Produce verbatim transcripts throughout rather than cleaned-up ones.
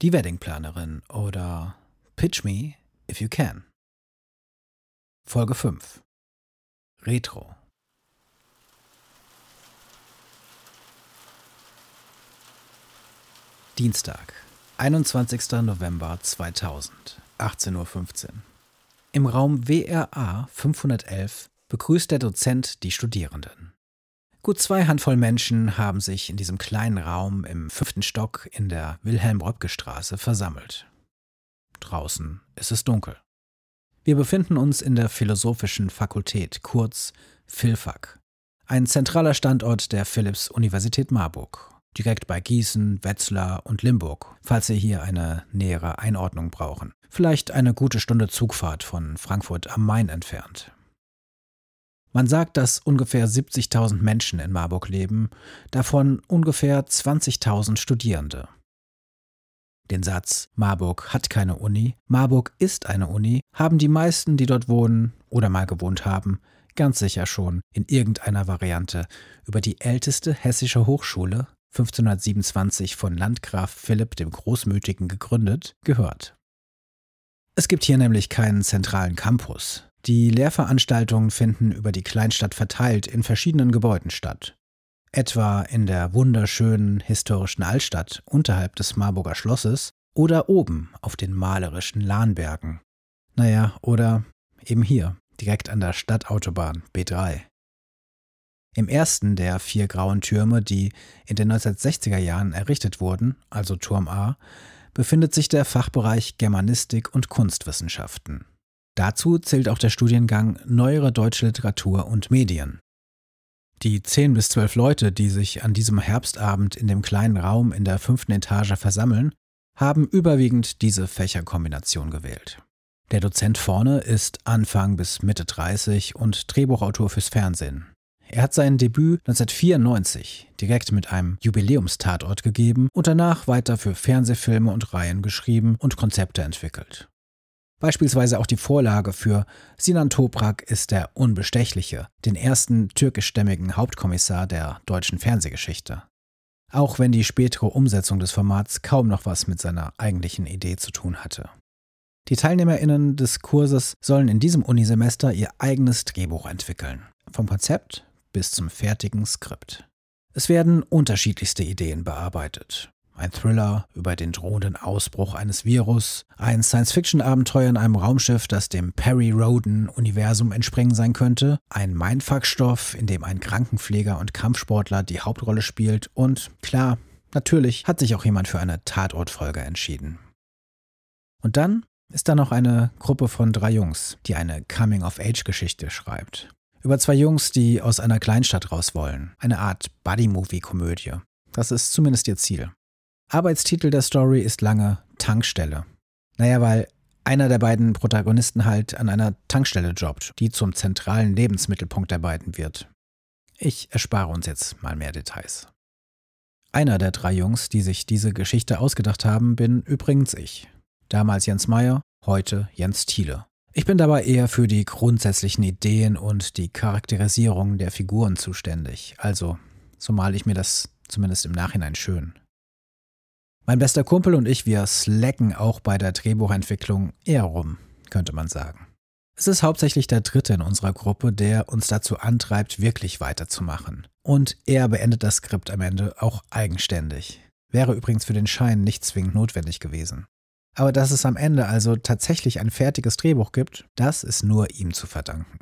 Die Weddingplanerin oder Pitch Me If You Can. Folge fünf. Retro. Dienstag, einundzwanzigster November zweitausend, achtzehn Uhr fünfzehn. Im Raum W R A fünfhundertelf begrüßt der Dozent die Studierenden. Gut zwei Handvoll Menschen haben sich in diesem kleinen Raum im fünften Stock in der Wilhelm-Röpke-Straße versammelt. Draußen ist es dunkel. Wir befinden uns in der Philosophischen Fakultät, kurz Philfak, ein zentraler Standort der Philipps-Universität Marburg, direkt bei Gießen, Wetzlar und Limburg, falls Sie hier eine nähere Einordnung brauchen. Vielleicht eine gute Stunde Zugfahrt von Frankfurt am Main entfernt. Man sagt, dass ungefähr siebzigtausend Menschen in Marburg leben, davon ungefähr zwanzigtausend Studierende. Den Satz "Marburg hat keine Uni, Marburg ist eine Uni" haben die meisten, die dort wohnen oder mal gewohnt haben, ganz sicher schon in irgendeiner Variante über die älteste hessische Hochschule, fünfzehnhundertsiebenundzwanzig von Landgraf Philipp dem Großmütigen gegründet, gehört. Es gibt hier nämlich keinen zentralen Campus. Die Lehrveranstaltungen finden über die Kleinstadt verteilt in verschiedenen Gebäuden statt. Etwa in der wunderschönen historischen Altstadt unterhalb des Marburger Schlosses oder oben auf den malerischen Lahnbergen. Naja, oder eben hier, direkt an der Stadtautobahn B drei. Im ersten der vier grauen Türme, die in den neunzehnhundertsechziger Jahren errichtet wurden, also Turm A, befindet sich der Fachbereich Germanistik und Kunstwissenschaften. Dazu zählt auch der Studiengang Neuere Deutsche Literatur und Medien. Die zehn bis zwölf Leute, die sich an diesem Herbstabend in dem kleinen Raum in der fünften Etage versammeln, haben überwiegend diese Fächerkombination gewählt. Der Dozent vorne ist Anfang bis Mitte dreißig und Drehbuchautor fürs Fernsehen. Er hat sein Debüt neunzehnhundertvierundneunzig direkt mit einem Jubiläumstatort gegeben und danach weiter für Fernsehfilme und Reihen geschrieben und Konzepte entwickelt. Beispielsweise auch die Vorlage für Sinan Toprak ist der Unbestechliche, den ersten türkischstämmigen Hauptkommissar der deutschen Fernsehgeschichte. Auch wenn die spätere Umsetzung des Formats kaum noch was mit seiner eigentlichen Idee zu tun hatte. Die TeilnehmerInnen des Kurses sollen in diesem Unisemester ihr eigenes Drehbuch entwickeln. Vom Konzept bis zum fertigen Skript. Es werden unterschiedlichste Ideen bearbeitet. Ein Thriller über den drohenden Ausbruch eines Virus, ein Science-Fiction-Abenteuer in einem Raumschiff, das dem Perry-Roden-Universum entspringen sein könnte, ein Mindfuck-Stoff, in dem ein Krankenpfleger und Kampfsportler die Hauptrolle spielt und, klar, natürlich hat sich auch jemand für eine Tatortfolge entschieden. Und dann ist da noch eine Gruppe von drei Jungs, die eine Coming-of-Age-Geschichte schreibt. Über zwei Jungs, die aus einer Kleinstadt raus wollen. Eine Art Buddy-Movie-Komödie. Das ist zumindest ihr Ziel. Arbeitstitel der Story ist lange Tankstelle. Naja, weil einer der beiden Protagonisten halt an einer Tankstelle jobbt, die zum zentralen Lebensmittelpunkt der beiden wird. Ich erspare uns jetzt mal mehr Details. Einer der drei Jungs, die sich diese Geschichte ausgedacht haben, bin übrigens ich. Damals Jens Meyer, heute Jens Thiele. Ich bin dabei eher für die grundsätzlichen Ideen und die Charakterisierung der Figuren zuständig. Also, so male ich mir das zumindest im Nachhinein schön. Mein bester Kumpel und ich, wir slacken auch bei der Drehbuchentwicklung eher rum, könnte man sagen. Es ist hauptsächlich der Dritte in unserer Gruppe, der uns dazu antreibt, wirklich weiterzumachen. Und er beendet das Skript am Ende auch eigenständig. Wäre übrigens für den Schein nicht zwingend notwendig gewesen. Aber dass es am Ende also tatsächlich ein fertiges Drehbuch gibt, das ist nur ihm zu verdanken.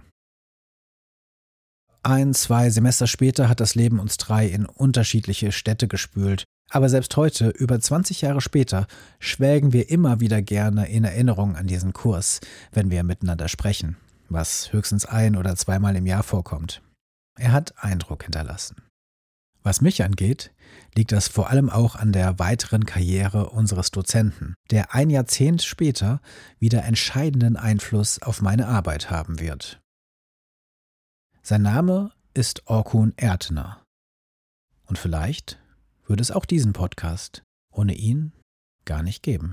Ein, zwei Semester später hat das Leben uns drei in unterschiedliche Städte gespült. Aber selbst heute, über zwanzig Jahre später, schwelgen wir immer wieder gerne in Erinnerung an diesen Kurs, wenn wir miteinander sprechen, was höchstens ein- oder zweimal im Jahr vorkommt. Er hat Eindruck hinterlassen. Was mich angeht, liegt das vor allem auch an der weiteren Karriere unseres Dozenten, der ein Jahrzehnt später wieder entscheidenden Einfluss auf meine Arbeit haben wird. Sein Name ist Orkun Ertener. Und vielleicht würde es auch diesen Podcast ohne ihn gar nicht geben.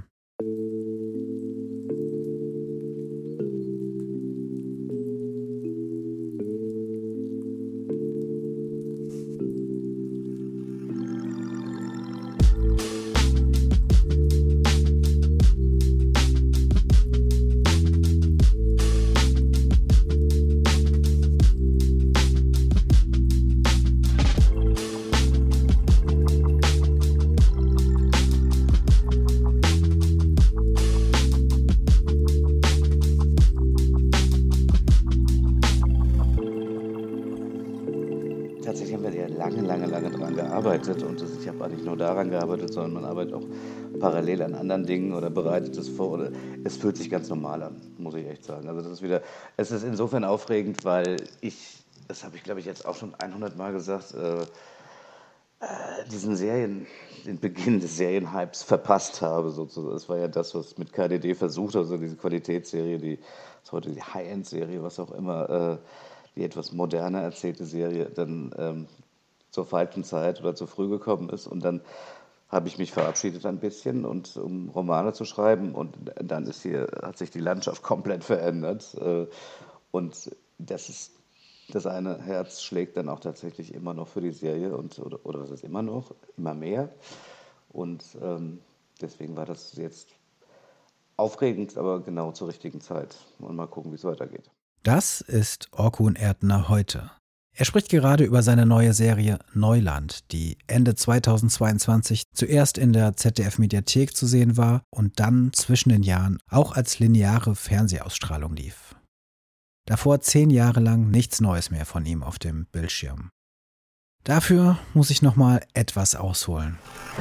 auch nicht nur daran gearbeitet, sondern man arbeitet auch parallel an anderen Dingen oder bereitet es vor. Oder es fühlt sich ganz normal an, muss ich echt sagen. Also das ist wieder, es ist insofern aufregend, weil ich, das habe ich glaube ich jetzt auch schon hundert Mal gesagt, äh, äh, diesen Serien, den Beginn des Serienhypes verpasst habe sozusagen. Das war ja das, was mit K D D versucht hat, also diese Qualitätsserie, die ist heute die High-End-Serie, was auch immer, äh, die etwas moderner erzählte Serie, dann ähm, zur falschen Zeit oder zu früh gekommen ist. Und dann habe ich mich verabschiedet ein bisschen, und um Romane zu schreiben. Und dann ist hier, hat sich die Landschaft komplett verändert. Äh, und das ist, das eine Herz schlägt dann auch tatsächlich immer noch für die Serie, und, oder, oder was ist immer noch, immer mehr. Und ähm, deswegen war das jetzt aufregend, aber genau zur richtigen Zeit. Und mal gucken, wie es weitergeht. Das ist Orkun Erdner heute. Er spricht gerade über seine neue Serie Neuland, die Ende zweitausendzweiundzwanzig zuerst in der Z D F-Mediathek zu sehen war und dann zwischen den Jahren auch als lineare Fernsehausstrahlung lief. Davor zehn Jahre lang nichts Neues mehr von ihm auf dem Bildschirm. Dafür muss ich nochmal etwas ausholen.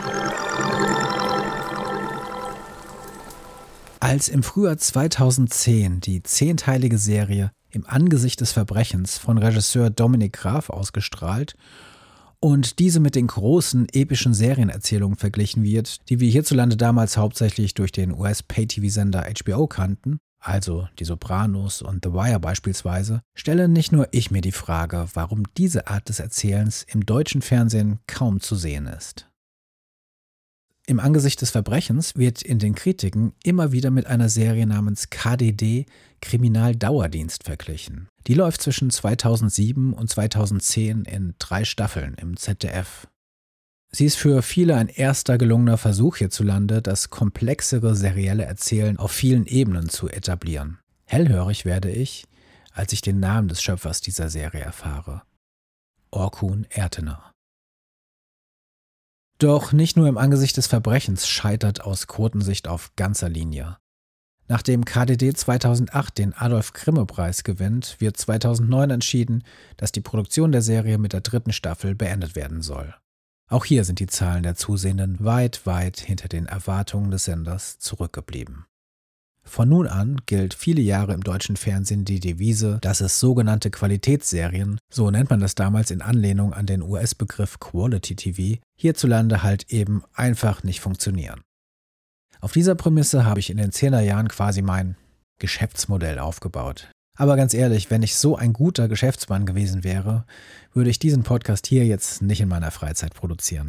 Als im Frühjahr zweitausendzehn die zehnteilige Serie Im Angesicht des Verbrechens von Regisseur Dominik Graf ausgestrahlt und diese mit den großen epischen Serienerzählungen verglichen wird, die wir hierzulande damals hauptsächlich durch den U S-Pay-T V-Sender H B O kannten, also Die Sopranos und The Wire beispielsweise, stelle nicht nur ich mir die Frage, warum diese Art des Erzählens im deutschen Fernsehen kaum zu sehen ist. Im Angesicht des Verbrechens wird in den Kritiken immer wieder mit einer Serie namens K D D Kriminaldauerdienst verglichen. Die läuft zwischen zweitausendsieben und zweitausendzehn in drei Staffeln im Z D F. Sie ist für viele ein erster gelungener Versuch hierzulande, das komplexere serielle Erzählen auf vielen Ebenen zu etablieren. Hellhörig werde ich, als ich den Namen des Schöpfers dieser Serie erfahre: Orkun Erdner. Doch nicht nur im Angesicht des Verbrechens scheitert aus Quotensicht auf ganzer Linie. Nachdem K D D zweitausendacht den Adolf-Grimme-Preis gewinnt, wird zweitausendneun entschieden, dass die Produktion der Serie mit der dritten Staffel beendet werden soll. Auch hier sind die Zahlen der Zusehenden weit, weit hinter den Erwartungen des Senders zurückgeblieben. Von nun an gilt viele Jahre im deutschen Fernsehen die Devise, dass es sogenannte Qualitätsserien, so nennt man das damals in Anlehnung an den U S-Begriff Quality T V, hierzulande halt eben einfach nicht funktionieren. Auf dieser Prämisse habe ich in den Zehnerjahren quasi mein Geschäftsmodell aufgebaut. Aber ganz ehrlich, wenn ich so ein guter Geschäftsmann gewesen wäre, würde ich diesen Podcast hier jetzt nicht in meiner Freizeit produzieren.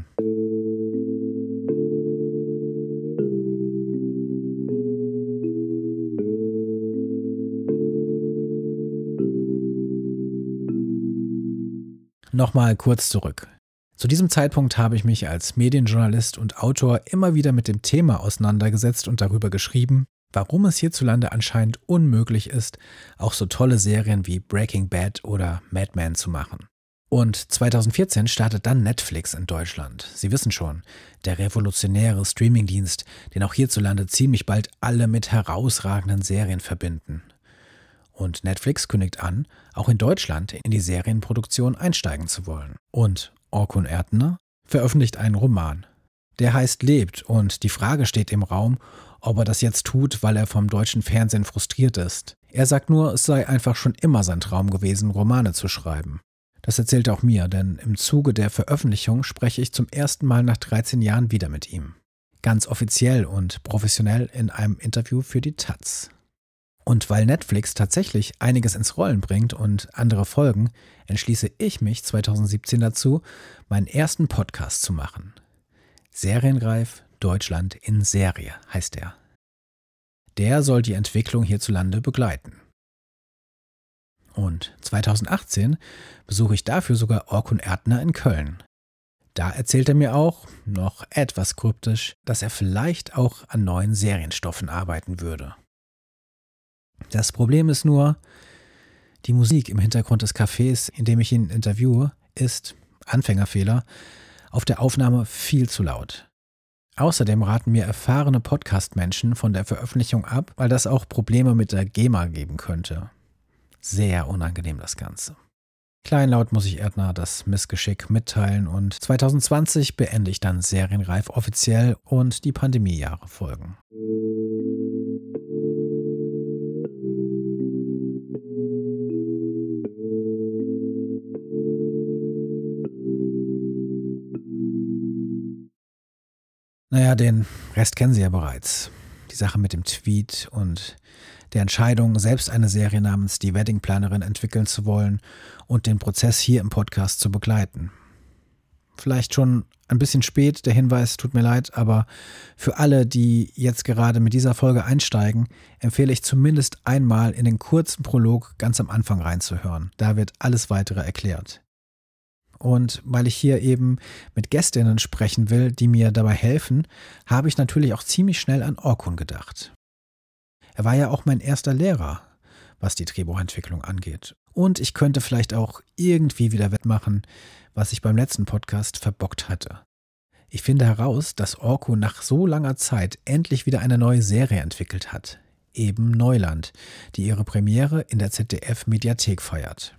Nochmal kurz zurück. Zu diesem Zeitpunkt habe ich mich als Medienjournalist und Autor immer wieder mit dem Thema auseinandergesetzt und darüber geschrieben, warum es hierzulande anscheinend unmöglich ist, auch so tolle Serien wie Breaking Bad oder Mad Men zu machen. Und zweitausendvierzehn startet dann Netflix in Deutschland. Sie wissen schon, der revolutionäre Streamingdienst, den auch hierzulande ziemlich bald alle mit herausragenden Serien verbinden. Und Netflix kündigt an, auch in Deutschland in die Serienproduktion einsteigen zu wollen. Und Orkun Erdner veröffentlicht einen Roman. Der heißt Lebt, und die Frage steht im Raum, ob er das jetzt tut, weil er vom deutschen Fernsehen frustriert ist. Er sagt nur, es sei einfach schon immer sein Traum gewesen, Romane zu schreiben. Das erzählt er auch mir, denn im Zuge der Veröffentlichung spreche ich zum ersten Mal nach dreizehn Jahren wieder mit ihm. Ganz offiziell und professionell in einem Interview für die Taz. Und weil Netflix tatsächlich einiges ins Rollen bringt und andere folgen, entschließe ich mich zweitausendsiebzehn dazu, meinen ersten Podcast zu machen. Serienreif Deutschland in Serie heißt er. Der soll die Entwicklung hierzulande begleiten. Und zweitausendachtzehn besuche ich dafür sogar Orkun Erdner in Köln. Da erzählt er mir auch, noch etwas kryptisch, dass er vielleicht auch an neuen Serienstoffen arbeiten würde. Das Problem ist nur, die Musik im Hintergrund des Cafés, in dem ich ihn interviewe, ist, Anfängerfehler, auf der Aufnahme viel zu laut. Außerdem raten mir erfahrene Podcast-Menschen von der Veröffentlichung ab, weil das auch Probleme mit der GEMA geben könnte. Sehr unangenehm das Ganze. Kleinlaut muss ich Erdner das Missgeschick mitteilen und zwanzig zwanzig beende ich dann serienreif offiziell und die Pandemiejahre folgen. Naja, den Rest kennen Sie ja bereits. Die Sache mit dem Tweet und der Entscheidung, selbst eine Serie namens Die Wedding-Planerin entwickeln zu wollen und den Prozess hier im Podcast zu begleiten. Vielleicht schon ein bisschen spät, der Hinweis, tut mir leid, aber für alle, die jetzt gerade mit dieser Folge einsteigen, empfehle ich zumindest einmal in den kurzen Prolog ganz am Anfang reinzuhören. Da wird alles weitere erklärt. Und weil ich hier eben mit Gästinnen sprechen will, die mir dabei helfen, habe ich natürlich auch ziemlich schnell an Orkun gedacht. Er war ja auch mein erster Lehrer, was die Drehbuchentwicklung angeht. Und ich könnte vielleicht auch irgendwie wieder wettmachen, was ich beim letzten Podcast verbockt hatte. Ich finde heraus, dass Orkun nach so langer Zeit endlich wieder eine neue Serie entwickelt hat. Eben Neuland, die ihre Premiere in der Z D F-Mediathek feiert.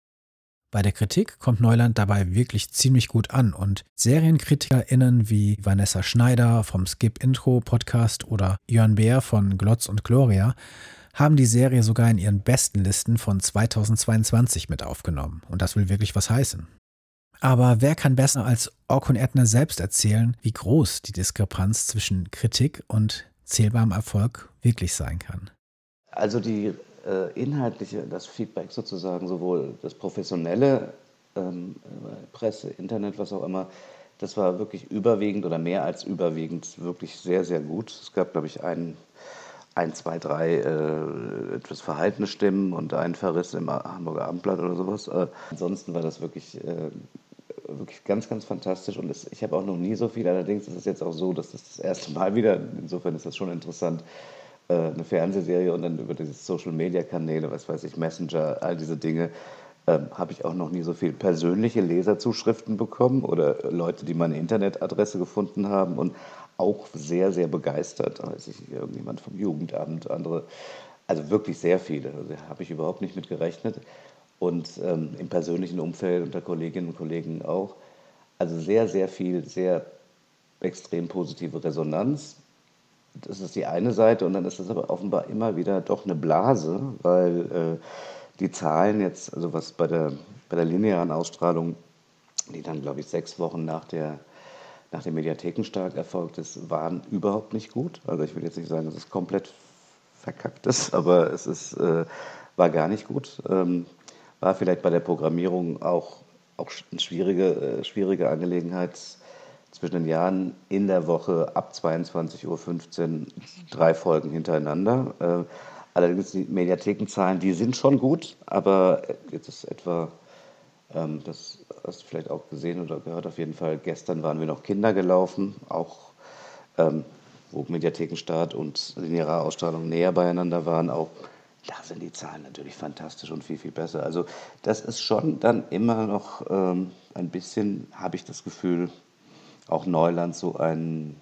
Bei der Kritik kommt Neuland dabei wirklich ziemlich gut an und SerienkritikerInnen wie Vanessa Schneider vom Skip-Intro-Podcast oder Jörn Beer von Glotz und Gloria haben die Serie sogar in ihren besten Listen von zweitausendzweiundzwanzig mit aufgenommen. Und das will wirklich was heißen. Aber wer kann besser als Orkun Erdner selbst erzählen, wie groß die Diskrepanz zwischen Kritik und zählbarem Erfolg wirklich sein kann? Also die äh, inhaltliche, das Feedback sozusagen, sowohl das professionelle, ähm, Presse, Internet, was auch immer, das war wirklich überwiegend oder mehr als überwiegend wirklich sehr, sehr gut. Es gab, glaube ich, ein, ein zwei, drei äh, etwas verhaltene Stimmen und einen Verriss im Hamburger Abendblatt oder sowas. Äh, ansonsten war das wirklich, äh, wirklich ganz, ganz fantastisch und es, ich habe auch noch nie so viel. Allerdings ist es jetzt auch so, dass das das erste Mal wieder, insofern ist das schon interessant, eine Fernsehserie und dann über diese Social-Media-Kanäle, was weiß ich, Messenger, all diese Dinge, ähm, habe ich auch noch nie so viel persönliche Leserzuschriften bekommen oder Leute, die meine Internetadresse gefunden haben und auch sehr, sehr begeistert. Weiß ich, irgendjemand vom Jugendamt, andere, also wirklich sehr viele. Also habe ich überhaupt nicht mit gerechnet. Und ähm, im persönlichen Umfeld unter Kolleginnen und Kollegen auch. Also sehr, sehr viel, sehr extrem positive Resonanz. Das ist die eine Seite und dann ist es aber offenbar immer wieder doch eine Blase, weil äh, die Zahlen jetzt, also was bei der, bei der linearen Ausstrahlung, die dann, glaube ich, sechs Wochen nach der, nach dem Mediathekenstart erfolgt ist, waren überhaupt nicht gut. Also ich will jetzt nicht sagen, dass es komplett verkackt ist, aber es ist, äh, war gar nicht gut. Ähm, war vielleicht bei der Programmierung auch, auch eine schwierige, äh, schwierige Angelegenheit, zwischen den Jahren in der Woche ab zweiundzwanzig Uhr fünfzehn drei Folgen hintereinander. Äh, allerdings die Mediathekenzahlen, die sind schon gut, aber jetzt ist etwa, ähm, das hast du vielleicht auch gesehen oder gehört auf jeden Fall, gestern waren wir noch Kinder gelaufen, auch ähm, wo Mediathekenstart und lineare Ausstrahlung näher beieinander waren, auch da sind die Zahlen natürlich fantastisch und viel, viel besser. Also das ist schon dann immer noch ähm, ein bisschen, habe ich das Gefühl, auch Neuland so ein,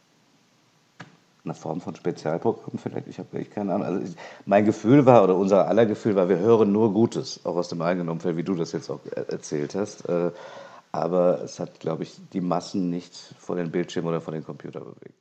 eine Form von Spezialprogramm vielleicht, ich habe wirklich keine Ahnung. Also ich, mein Gefühl war, oder unser aller Gefühl war, wir hören nur Gutes, auch aus dem eigenen Umfeld, wie du das jetzt auch erzählt hast. Äh, aber es hat, glaube ich, die Massen nicht vor den Bildschirm oder vor den Computer bewegt.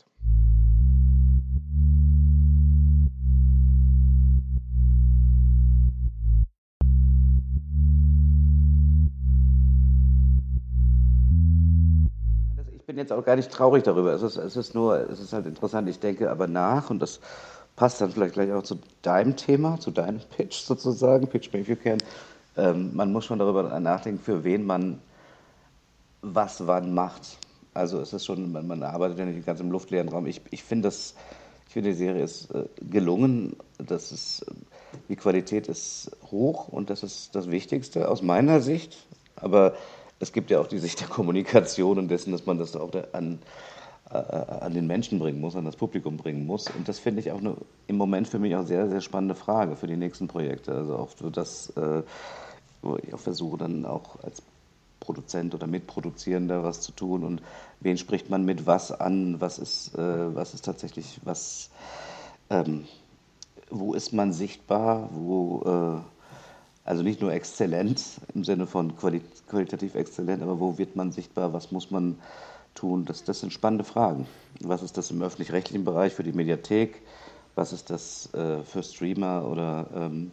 Ich bin jetzt auch gar nicht traurig darüber. Es ist, es ist nur, es ist halt interessant. Ich denke aber nach und das passt dann vielleicht gleich auch zu deinem Thema, zu deinem Pitch sozusagen, Pitch Me If You Can. Ähm, man muss schon darüber nachdenken, für wen man was wann macht. Also es ist schon, man, man arbeitet ja nicht ganz im luftleeren Raum. Ich, ich finde das, ich finde die Serie ist äh, gelungen. Das ist, die Qualität ist hoch und das ist das Wichtigste aus meiner Sicht. Aber es gibt ja auch die Sicht der Kommunikation und dessen, dass man das auch an, äh, an den Menschen bringen muss, an das Publikum bringen muss. Und das finde ich auch eine, im Moment für mich auch sehr, sehr spannende Frage für die nächsten Projekte. Also auch so das, äh, wo ich auch versuche dann auch als Produzent oder Mitproduzierender was zu tun und wen spricht man mit was an, was ist, äh, was ist tatsächlich was, ähm, wo ist man sichtbar, wo, äh, Also nicht nur exzellent im Sinne von quali qualitativ exzellent, aber wo wird man sichtbar, was muss man tun? Das, das sind spannende Fragen. Was ist das im öffentlich-rechtlichen Bereich für die Mediathek? Was ist das äh, für Streamer oder ähm,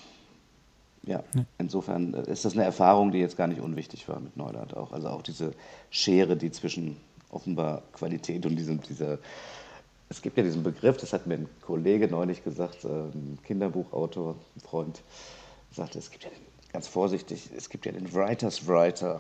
ja, insofern ist das eine Erfahrung, die jetzt gar nicht unwichtig war mit Neuland auch. Also auch diese Schere, die zwischen offenbar Qualität und diesem, dieser, es gibt ja diesen Begriff, das hat mir ein Kollege neulich gesagt, äh, ein Kinderbuchautor, ein Freund, sagte, es gibt ja den, ganz vorsichtig, es gibt ja den Writers Writer.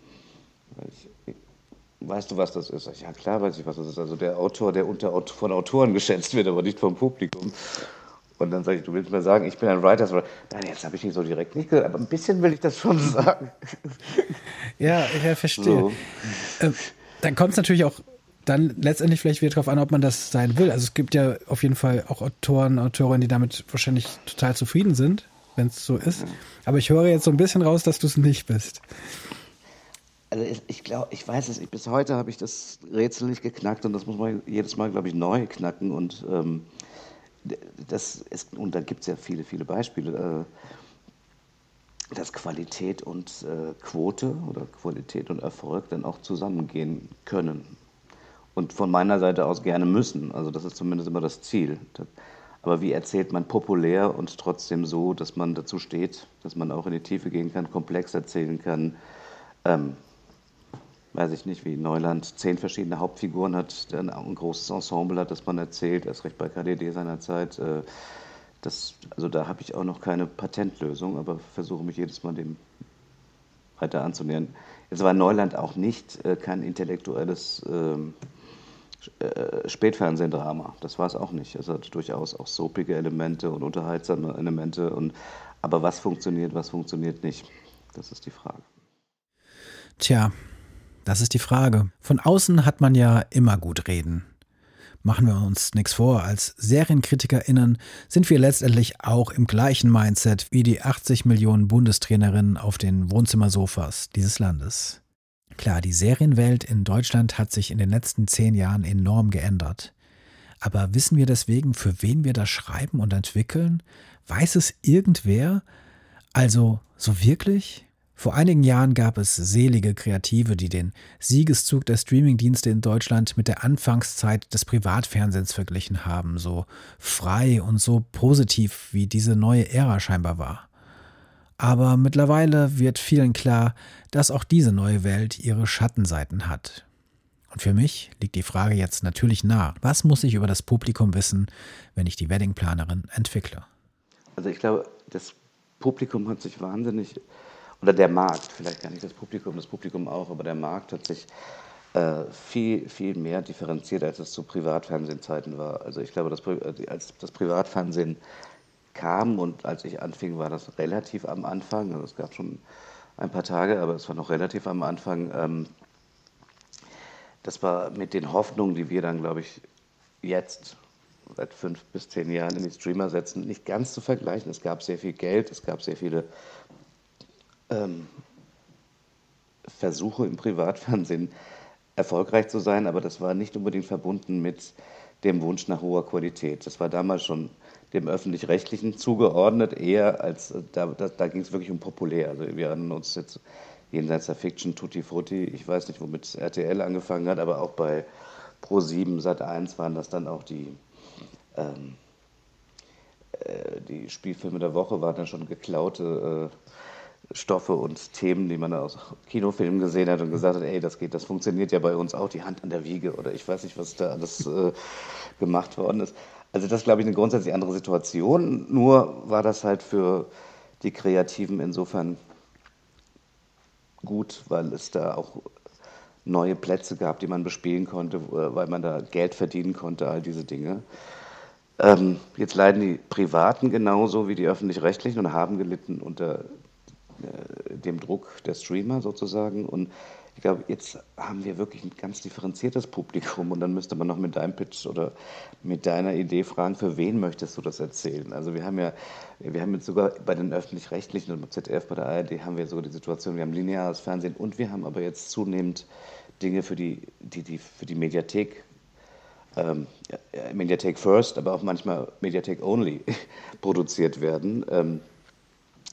Ich, weißt du, was das ist? Ja, klar weiß ich, was das ist. Also der Autor, der unter, von Autoren geschätzt wird, aber nicht vom Publikum. Und dann sage ich, du willst mir sagen, ich bin ein Writers Writer. Nein, jetzt habe ich nicht so direkt nicht gesagt, aber ein bisschen will ich das schon sagen. Ja, ich verstehe. So. Ähm, dann kommt es natürlich auch dann letztendlich vielleicht wieder darauf an, ob man das sein will. Also es gibt ja auf jeden Fall auch Autoren, Autorinnen, die damit wahrscheinlich total zufrieden sind, wenn es so ist. Aber ich höre jetzt so ein bisschen raus, dass du es nicht bist. Also ich, ich glaube, ich weiß es, ich, bis heute habe ich das Rätsel nicht geknackt und das muss man jedes Mal, glaube ich, neu knacken. Und ähm, das ist, und da gibt es ja viele, viele Beispiele, äh, dass Qualität und äh, Quote oder Qualität und Erfolg dann auch zusammengehen können. Und von meiner Seite aus gerne müssen. Also das ist zumindest immer das Ziel. Aber wie erzählt man populär und trotzdem so, dass man dazu steht, dass man auch in die Tiefe gehen kann, komplex erzählen kann? Ähm, weiß ich nicht, wie Neuland zehn verschiedene Hauptfiguren hat, der ein großes Ensemble hat, das man erzählt, erst recht bei K D D seinerzeit. Äh, das, also da habe ich auch noch keine Patentlösung, aber versuche mich jedes Mal dem weiter anzunähern. Jetzt war Neuland auch nicht äh, kein intellektuelles ähm, äh, Spätfernsehdrama. Das war es auch nicht. Es hat durchaus auch soapige Elemente und unterhaltsame Elemente. Und, aber was funktioniert, was funktioniert nicht? Das ist die Frage. Tja, das ist die Frage. Von außen hat man ja immer gut reden. Machen wir uns nichts vor, als SerienkritikerInnen sind wir letztendlich auch im gleichen Mindset wie die achtzig Millionen Bundestrainerinnen auf den Wohnzimmersofas dieses Landes. Klar, die Serienwelt in Deutschland hat sich in den letzten zehn Jahren enorm geändert. Aber wissen wir deswegen, für wen wir das schreiben und entwickeln? Weiß es irgendwer? Also, so wirklich? Vor einigen Jahren gab es selige Kreative, die den Siegeszug der Streamingdienste in Deutschland mit der Anfangszeit des Privatfernsehens verglichen haben, so frei und so positiv, wie diese neue Ära scheinbar war. Aber mittlerweile wird vielen klar, dass auch diese neue Welt ihre Schattenseiten hat. Und für mich liegt die Frage jetzt natürlich nah. Was muss ich über das Publikum wissen, wenn ich die Weddingplanerin entwickle? Also ich glaube, das Publikum hat sich wahnsinnig, oder der Markt, vielleicht gar nicht das Publikum, das Publikum auch, aber der Markt hat sich äh, viel, viel mehr differenziert, als es zu Privatfernsehzeiten war. Also ich glaube, dass, als das Privatfernsehen kam und als ich anfing, war das relativ am Anfang, also es gab schon ein paar Tage, aber es war noch relativ am Anfang. Ähm, das war mit den Hoffnungen, die wir dann, glaube ich, jetzt seit fünf bis zehn Jahren in die Streamer setzen, nicht ganz zu vergleichen. Es gab sehr viel Geld, es gab sehr viele ähm, Versuche im Privatfernsehen erfolgreich zu sein, aber das war nicht unbedingt verbunden mit dem Wunsch nach hoher Qualität. Das war damals schon dem Öffentlich-Rechtlichen zugeordnet, eher als, da, da, da ging es wirklich um populär. Also wir erinnern uns jetzt jenseits der Fiction, Tutti Frutti, ich weiß nicht, womit R T L angefangen hat, aber auch bei ProSieben, Sat eins waren das dann auch die, ähm, äh, die Spielfilme der Woche, waren dann schon geklaute äh, Stoffe und Themen, die man aus Kinofilmen gesehen hat und gesagt hat, ey, das geht, das funktioniert ja bei uns auch, die Hand an der Wiege oder ich weiß nicht, was da alles äh, gemacht worden ist. Also das ist, glaube ich, eine grundsätzlich andere Situation, nur war das halt für die Kreativen insofern gut, weil es da auch neue Plätze gab, die man bespielen konnte, weil man da Geld verdienen konnte, all diese Dinge. Ähm, jetzt leiden die Privaten genauso wie die Öffentlich-Rechtlichen und haben gelitten unter dem Druck der Streamer sozusagen. Und ich glaube, jetzt haben wir wirklich ein ganz differenziertes Publikum und dann müsste man noch mit deinem Pitch oder mit deiner Idee fragen, für wen möchtest du das erzählen? Also wir haben ja, wir haben jetzt sogar bei den Öffentlich-Rechtlichen und beim Z D F, bei der A R D haben wir sogar die Situation, wir haben lineares Fernsehen und wir haben aber jetzt zunehmend Dinge für die, die, die, für die Mediathek, ähm, ja, Mediathek First, aber auch manchmal Mediathek Only produziert werden. Ähm,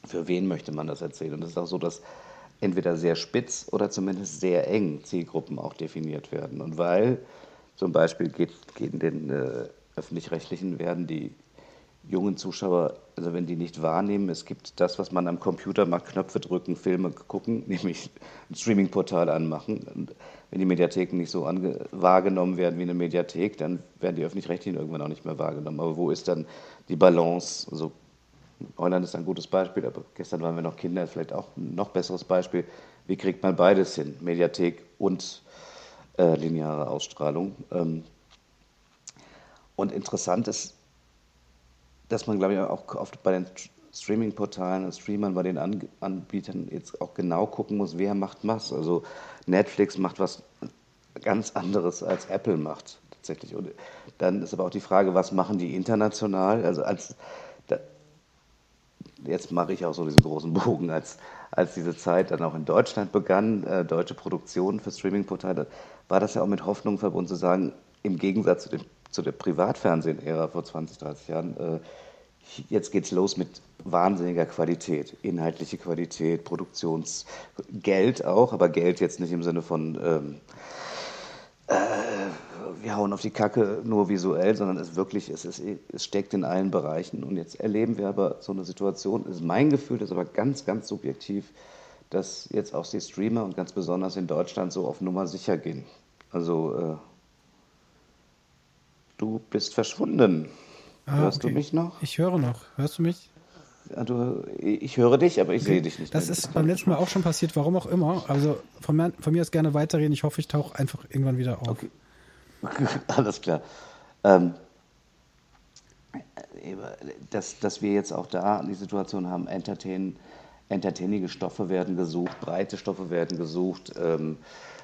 für wen möchte man das erzählen. Und es ist auch so, dass entweder sehr spitz oder zumindest sehr eng Zielgruppen auch definiert werden. Und weil zum Beispiel geht, gegen den äh, Öffentlich-Rechtlichen werden die jungen Zuschauer, also wenn die nicht wahrnehmen, es gibt das, was man am Computer macht, Knöpfe drücken, Filme gucken, nämlich ein Streaming-Portal anmachen. Und wenn die Mediatheken nicht so ange wahrgenommen werden wie eine Mediathek, dann werden die Öffentlich-Rechtlichen irgendwann auch nicht mehr wahrgenommen. Aber wo ist dann die Balance? Also Holland ist ein gutes Beispiel, aber gestern waren wir noch Kinder, vielleicht auch ein noch besseres Beispiel. Wie kriegt man beides hin? Mediathek und äh, lineare Ausstrahlung. Ähm, und interessant ist, dass man, glaube ich, auch oft bei den Streaming-Portalen und Streamern, bei den An Anbietern jetzt auch genau gucken muss, wer macht was. Also Netflix macht was ganz anderes, als Apple macht tatsächlich. Und dann ist aber auch die Frage, was machen die international? Also als da, jetzt mache ich auch so diesen großen Bogen, als, als diese Zeit dann auch in Deutschland begann, äh, deutsche Produktionen für Streaming-Portale, war das ja auch mit Hoffnung verbunden zu sagen, im Gegensatz zu, dem, zu der Privatfernsehen-Ära vor zwanzig, dreißig Jahren, äh, jetzt geht's los mit wahnsinniger Qualität, inhaltliche Qualität, Produktionsgeld auch, aber Geld jetzt nicht im Sinne von ähm, äh, wir hauen auf die Kacke nur visuell, sondern es wirklich, es, ist, es steckt in allen Bereichen. Und jetzt erleben wir aber so eine Situation, das ist mein Gefühl, das ist aber ganz, ganz subjektiv, dass jetzt auch die Streamer und ganz besonders in Deutschland so auf Nummer sicher gehen. Also äh, du bist verschwunden. Ah, Hörst du okay. mich noch? Ich höre noch. Hörst du mich? Ja, du, ich höre dich, aber ich Okay. sehe dich nicht. Das mehr. ist beim letzten Mal auch schon passiert, warum auch immer. Also von mir, von mir aus gerne weiterreden. Ich hoffe, ich tauche einfach irgendwann wieder auf. Okay. Alles klar. Ähm, dass, dass wir jetzt auch da die Situation haben, entertain, entertainige Stoffe werden gesucht, breite Stoffe werden gesucht, ähm,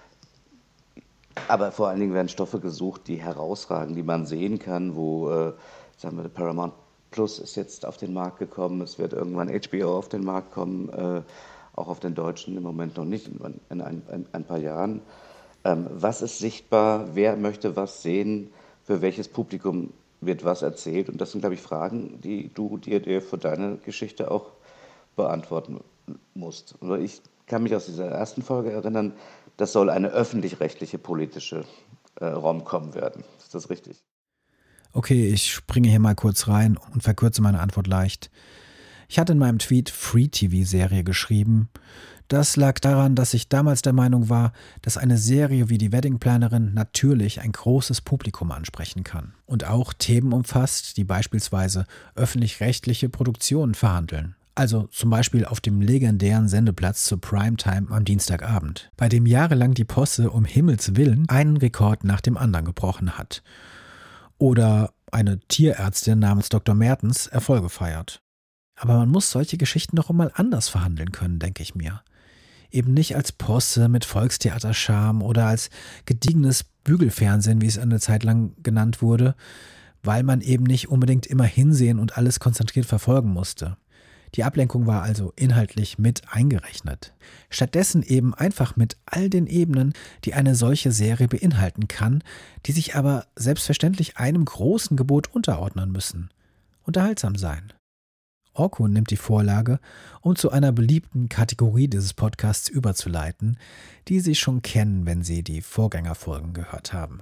aber vor allen Dingen werden Stoffe gesucht, die herausragen, die man sehen kann, wo, äh, sagen wir, Paramount Plus ist jetzt auf den Markt gekommen, es wird irgendwann H B O auf den Markt kommen, äh, auch auf den Deutschen im Moment noch nicht, in, in ein, ein, ein paar Jahren. Ähm, was ist sichtbar, wer möchte was sehen, für welches Publikum wird was erzählt? Und das sind, glaube ich, Fragen, die du dir, dir für deine Geschichte auch beantworten musst. Oder ich kann mich aus dieser ersten Folge erinnern, das soll eine öffentlich-rechtliche politische äh, Rom-Com werden. Ist das richtig? Okay, ich springe hier mal kurz rein und verkürze meine Antwort leicht. Ich hatte in meinem Tweet Free-T V-Serie geschrieben. Das lag daran, dass ich damals der Meinung war, dass eine Serie wie die Wedding Plannerin natürlich ein großes Publikum ansprechen kann und auch Themen umfasst, die beispielsweise öffentlich-rechtliche Produktionen verhandeln. Also zum Beispiel auf dem legendären Sendeplatz zur Primetime am Dienstagabend, bei dem jahrelang die Posse um Himmels Willen einen Rekord nach dem anderen gebrochen hat. Oder eine Tierärztin namens Doktor Mertens Erfolge feiert. Aber man muss solche Geschichten doch auch mal anders verhandeln können, denke ich mir. Eben nicht als Posse mit Volkstheaterscharme oder als gediegenes Bügelfernsehen, wie es eine Zeit lang genannt wurde, weil man eben nicht unbedingt immer hinsehen und alles konzentriert verfolgen musste. Die Ablenkung war also inhaltlich mit eingerechnet. Stattdessen eben einfach mit all den Ebenen, die eine solche Serie beinhalten kann, die sich aber selbstverständlich einem großen Gebot unterordnen müssen. Unterhaltsam sein. Orko nimmt die Vorlage, um zu einer beliebten Kategorie dieses Podcasts überzuleiten, die Sie schon kennen, wenn Sie die Vorgängerfolgen gehört haben.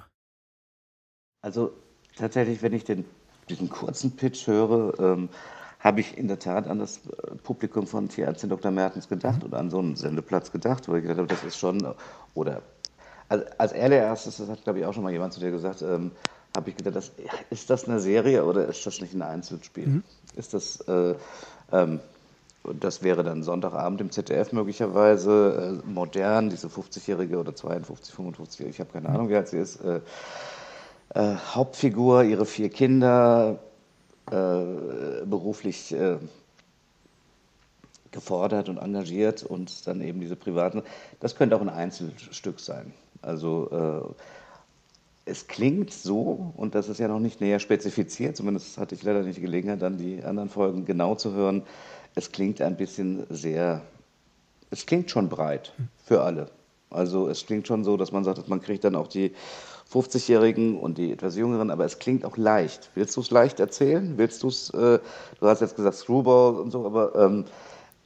Also tatsächlich, wenn ich den, diesen kurzen Pitch höre, ähm, habe ich in der Tat an das Publikum von Tierärztin Doktor Mertens gedacht oder an so einen Sendeplatz gedacht, wo ich gedacht habe, das ist schon, oder als, als allererstes, das hat glaube ich auch schon mal jemand zu dir gesagt, ähm, habe ich gedacht, das, ist das eine Serie oder ist das nicht ein Einzelspiel? Mhm. Ist das, äh, ähm, das wäre dann Sonntagabend im Z D F möglicherweise, äh, modern, diese fünfzigjährige oder zweiundfünfzig, fünfundfünfzig, ich habe keine Ahnung, wie alt sie ist, äh, äh, Hauptfigur, ihre vier Kinder, Äh, beruflich äh, gefordert und engagiert und dann eben diese privaten. Das könnte auch ein Einzelstück sein. Also äh, es klingt so, und das ist ja noch nicht näher spezifiziert, zumindest hatte ich leider nicht die Gelegenheit, dann die anderen Folgen genau zu hören. Es klingt ein bisschen sehr, es klingt schon breit für alle. Also es klingt schon so, dass man sagt, dass man kriegt dann auch die fünfzigjährigen und die etwas Jüngeren, aber es klingt auch leicht. Willst du es leicht erzählen? Willst du es, äh, du hast jetzt gesagt Screwball und so, aber ähm,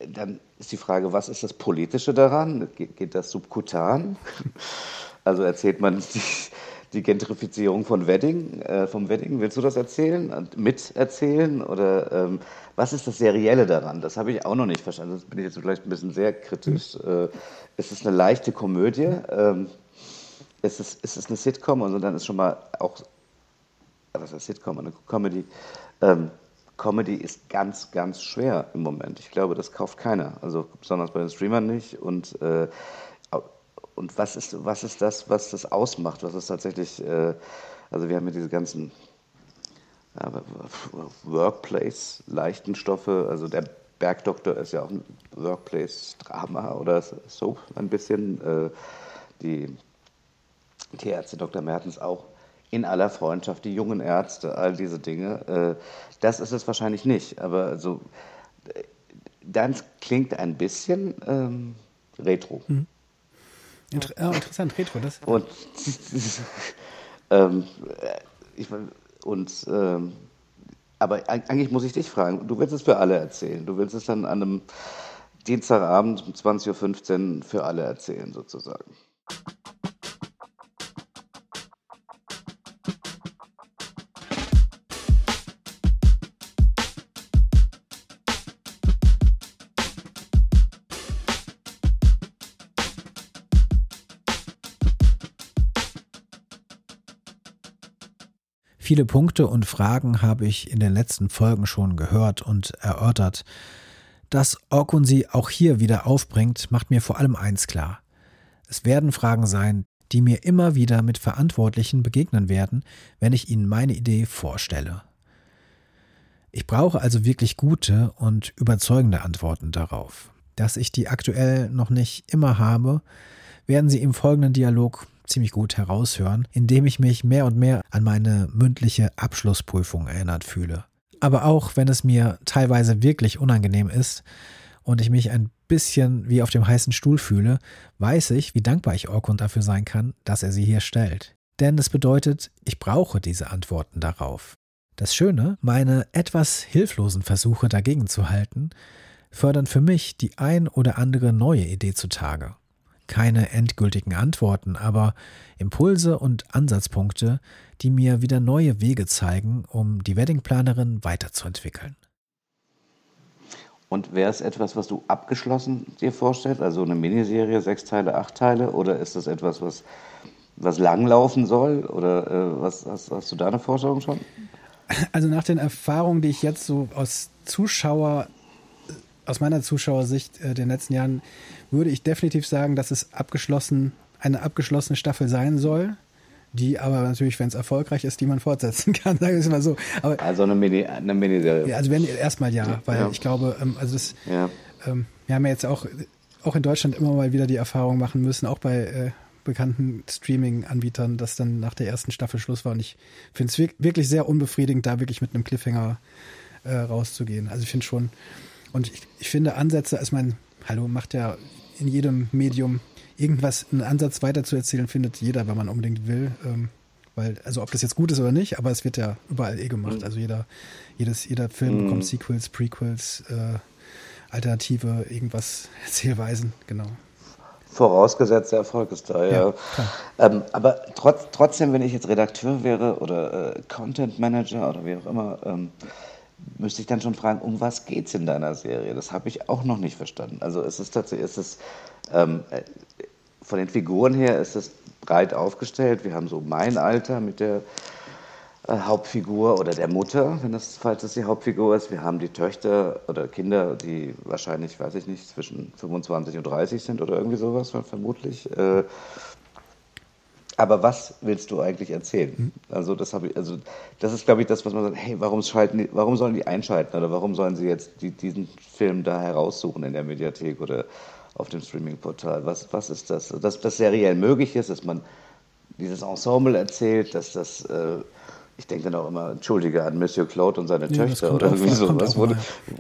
dann ist die Frage, was ist das Politische daran? Geht, geht das subkutan? Also erzählt man die, die Gentrifizierung von Wedding, äh, vom Wedding, willst du das erzählen? Und miterzählen? Oder ähm, was ist das Serielle daran? Das habe ich auch noch nicht verstanden. Das bin ich jetzt vielleicht ein bisschen sehr kritisch. Äh, es ist eine leichte Komödie. Ähm, es, ist, es ist eine Sitcom, also dann ist schon mal auch, was ist Sitcom, eine Comedy. Ähm, Comedy ist ganz, ganz schwer im Moment. Ich glaube, das kauft keiner. Also besonders bei den Streamern nicht. Und äh, Und was ist, was ist das, was das ausmacht? Was ist tatsächlich, äh, also wir haben ja diese ganzen ja, Workplace, leichten Stoffe, also der Bergdoktor ist ja auch ein Workplace-Drama oder Soap ein bisschen. Äh, die Tierärzte Doktor Mertens auch in aller Freundschaft, die jungen Ärzte, all diese Dinge. Äh, das ist es wahrscheinlich nicht, aber also, dann klingt ein bisschen ähm, retro. Mhm. Inter ja, interessant, Retro, das. Und, ähm, ich, und ähm, aber eigentlich muss ich dich fragen, du willst es für alle erzählen. Du willst es dann an einem Dienstagabend um zwanzig Uhr fünfzehn für alle erzählen, sozusagen. Viele Punkte und Fragen habe ich in den letzten Folgen schon gehört und erörtert. Dass Orkun sie auch hier wieder aufbringt, macht mir vor allem eins klar. Es werden Fragen sein, die mir immer wieder mit Verantwortlichen begegnen werden, wenn ich ihnen meine Idee vorstelle. Ich brauche also wirklich gute und überzeugende Antworten darauf. Dass ich die aktuell noch nicht immer habe, werden Sie im folgenden Dialog ziemlich gut heraushören, indem ich mich mehr und mehr an meine mündliche Abschlussprüfung erinnert fühle. Aber auch wenn es mir teilweise wirklich unangenehm ist und ich mich ein bisschen wie auf dem heißen Stuhl fühle, weiß ich, wie dankbar ich Orkun dafür sein kann, dass er sie hier stellt. Denn es bedeutet, ich brauche diese Antworten darauf. Das Schöne, meine etwas hilflosen Versuche dagegen zu halten, fördern für mich die ein oder andere neue Idee zutage. Keine endgültigen Antworten, aber Impulse und Ansatzpunkte, die mir wieder neue Wege zeigen, um die Weddingplanerin weiterzuentwickeln. Und wäre es etwas, was du abgeschlossen dir vorstellst, also eine Miniserie, sechs Teile, acht Teile, oder ist das etwas, was, was langlaufen soll? Oder äh, was, hast, hast du da eine Vorstellung schon? Also nach den Erfahrungen, die ich jetzt so aus Zuschauer Aus meiner Zuschauersicht äh, den letzten Jahren würde ich definitiv sagen, dass es abgeschlossen, eine abgeschlossene Staffel sein soll, die aber natürlich, wenn es erfolgreich ist, die man fortsetzen kann, sagen wir es mal so. Aber, also eine, Mini, eine Miniserie. Ja, also wenn erstmal ja, weil ja. ich glaube, ähm, also das, ja. ähm, wir haben ja jetzt auch, auch in Deutschland immer mal wieder die Erfahrung machen müssen, auch bei äh, bekannten Streaming-Anbietern, dass dann nach der ersten Staffel Schluss war. Und ich finde es wirklich sehr unbefriedigend, da wirklich mit einem Cliffhanger äh, rauszugehen. Also ich finde schon. Und ich, ich finde Ansätze, also mein, hallo, macht ja in jedem Medium irgendwas, einen Ansatz weiterzuerzählen, findet jeder, wenn man unbedingt will. Ähm, weil, also ob das jetzt gut ist oder nicht, aber es wird ja überall eh gemacht. Also jeder, jedes, jeder Film bekommt Sequels, Prequels, äh, Alternative, irgendwas, Erzählweisen, genau. Vorausgesetzt, der Erfolg ist da, ja. ja ähm, aber trotz, trotzdem, wenn ich jetzt Redakteur wäre oder äh, Content Manager oder wie auch immer, ähm, müsste ich dann schon fragen, um was geht's in deiner Serie? Das habe ich auch noch nicht verstanden. Also es ist tatsächlich, es ist, ähm, von den Figuren her ist es breit aufgestellt. Wir haben so mein Alter mit der äh, Hauptfigur oder der Mutter, wenn das, falls das die Hauptfigur ist. Wir haben die Töchter oder Kinder, die wahrscheinlich, weiß ich nicht, zwischen fünfundzwanzig und dreißig sind oder irgendwie sowas, vermutlich. Äh, Aber was willst du eigentlich erzählen? Also das habe ich, also das ist, glaube ich, das, was man sagt, hey, warum schalten die, warum sollen die einschalten oder warum sollen sie jetzt die, diesen Film da heraussuchen in der Mediathek oder auf dem Streaming-Portal? Was, was ist das? Dass das seriell möglich ist, dass man dieses Ensemble erzählt, dass das, äh, ich denke dann auch immer, entschuldige, an Monsieur Claude und seine ja, Töchter oder irgendwie sowas. Wurde,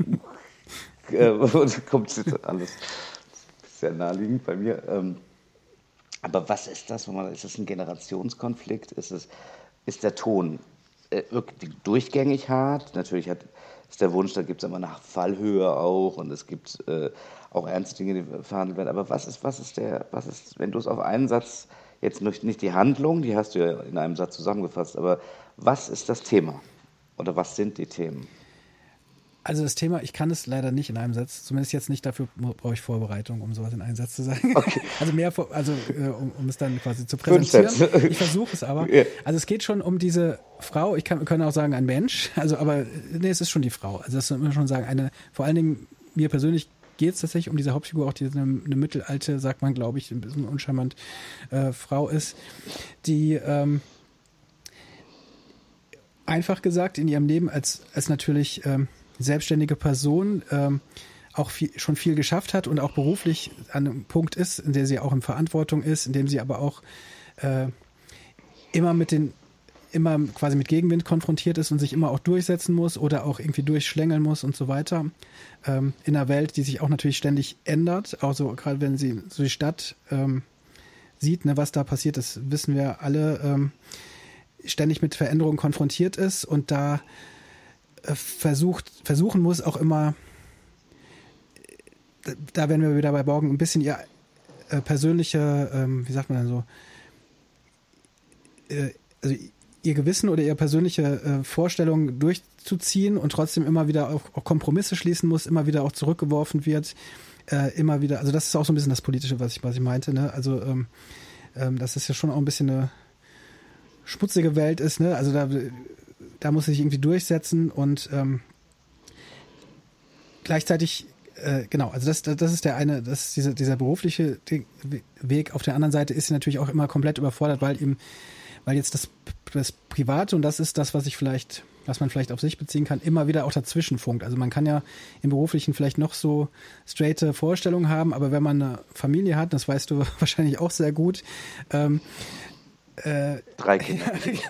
äh, kommt alles sehr naheliegend bei mir. Ähm, Aber was ist das? Ist das ein Generationskonflikt? Ist, es, ist der Ton äh, wirklich durchgängig hart? Natürlich hat ist der Wunsch, da gibt es immer nach Fallhöhe auch und es gibt äh, auch ernste Dinge, die verhandelt werden. Aber was ist, was ist der, was ist, wenn du es auf einen Satz, jetzt nicht, nicht die Handlung, die hast du ja in einem Satz zusammengefasst, aber was ist das Thema? Oder was sind die Themen? Also das Thema, ich kann es leider nicht in einem Satz, zumindest jetzt nicht, dafür brauche ich Vorbereitung, um sowas in einem Satz zu sagen. Okay. Also mehr, also äh, um, um es dann quasi zu Fünf präsentieren. Sätze. Ich versuche es aber. Ja. Also es geht schon um diese Frau, ich kann, wir können auch sagen ein Mensch, also aber nee, es ist schon die Frau. Also das muss man schon sagen, eine, vor allen Dingen mir persönlich geht es tatsächlich um diese Hauptfigur, auch die eine, eine mittelalte, sagt man, glaube ich, ein bisschen uncharmant äh, Frau ist, die ähm, einfach gesagt in ihrem Leben als, als natürlich ähm, selbstständige Person ähm, auch viel, schon viel geschafft hat und auch beruflich an einem Punkt ist, in der sie auch in Verantwortung ist, in dem sie aber auch äh, immer mit den immer quasi mit Gegenwind konfrontiert ist und sich immer auch durchsetzen muss oder auch irgendwie durchschlängeln muss und so weiter. Ähm, in einer Welt, die sich auch natürlich ständig ändert, auch so gerade wenn sie so die Stadt ähm, sieht, ne, was da passiert, das wissen wir alle, ähm, ständig mit Veränderungen konfrontiert ist und da äh, versucht, versuchen muss auch immer, da werden wir wieder bei Borgen, ein bisschen ihr äh, persönliche, ähm, wie sagt man denn so, äh, also ihr Gewissen oder ihre persönliche äh, Vorstellung durchzuziehen und trotzdem immer wieder auch, auch Kompromisse schließen muss, immer wieder auch zurückgeworfen wird, äh, immer wieder, also das ist auch so ein bisschen das Politische, was ich, was ich meinte, ne? Also ähm, ähm, das ist ja schon auch ein bisschen eine schmutzige Welt ist, ne? Also da, da muss sie sich irgendwie durchsetzen und ähm, gleichzeitig, äh, genau, also das, das ist der eine, das ist dieser, dieser berufliche Weg. Auf der anderen Seite ist sie natürlich auch immer komplett überfordert, weil ihm, weil jetzt das, das Private, und das ist das, was ich vielleicht, was man vielleicht auf sich beziehen kann, immer wieder auch dazwischen funkt. Also man kann ja im Beruflichen vielleicht noch so straighte Vorstellungen haben, aber wenn man eine Familie hat, das weißt du wahrscheinlich auch sehr gut, ähm, Äh, Drei Kinder.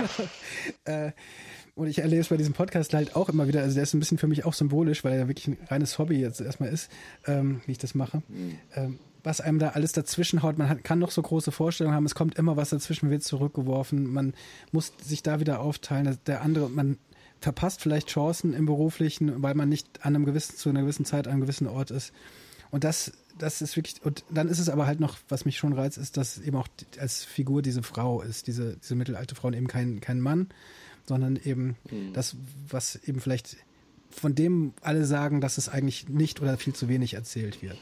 äh, und ich erlebe es bei diesem Podcast halt auch immer wieder, also der ist ein bisschen für mich auch symbolisch, weil er ja wirklich ein reines Hobby jetzt erstmal ist, ähm, wie ich das mache. Mhm. Ähm, was einem da alles dazwischen haut, man hat, kann noch so große Vorstellungen haben, es kommt immer was dazwischen, wird zurückgeworfen, man muss sich da wieder aufteilen, der andere, man verpasst vielleicht Chancen im Beruflichen, weil man nicht an einem gewissen, zu einer gewissen Zeit an einem gewissen Ort ist. Und das, das ist wirklich, und dann ist es aber halt noch, was mich schon reizt, ist, dass eben auch als Figur diese Frau ist, diese, diese mittelalte Frau und eben kein, kein Mann, sondern eben mhm. das, was eben vielleicht von dem alle sagen, dass es eigentlich nicht oder viel zu wenig erzählt wird.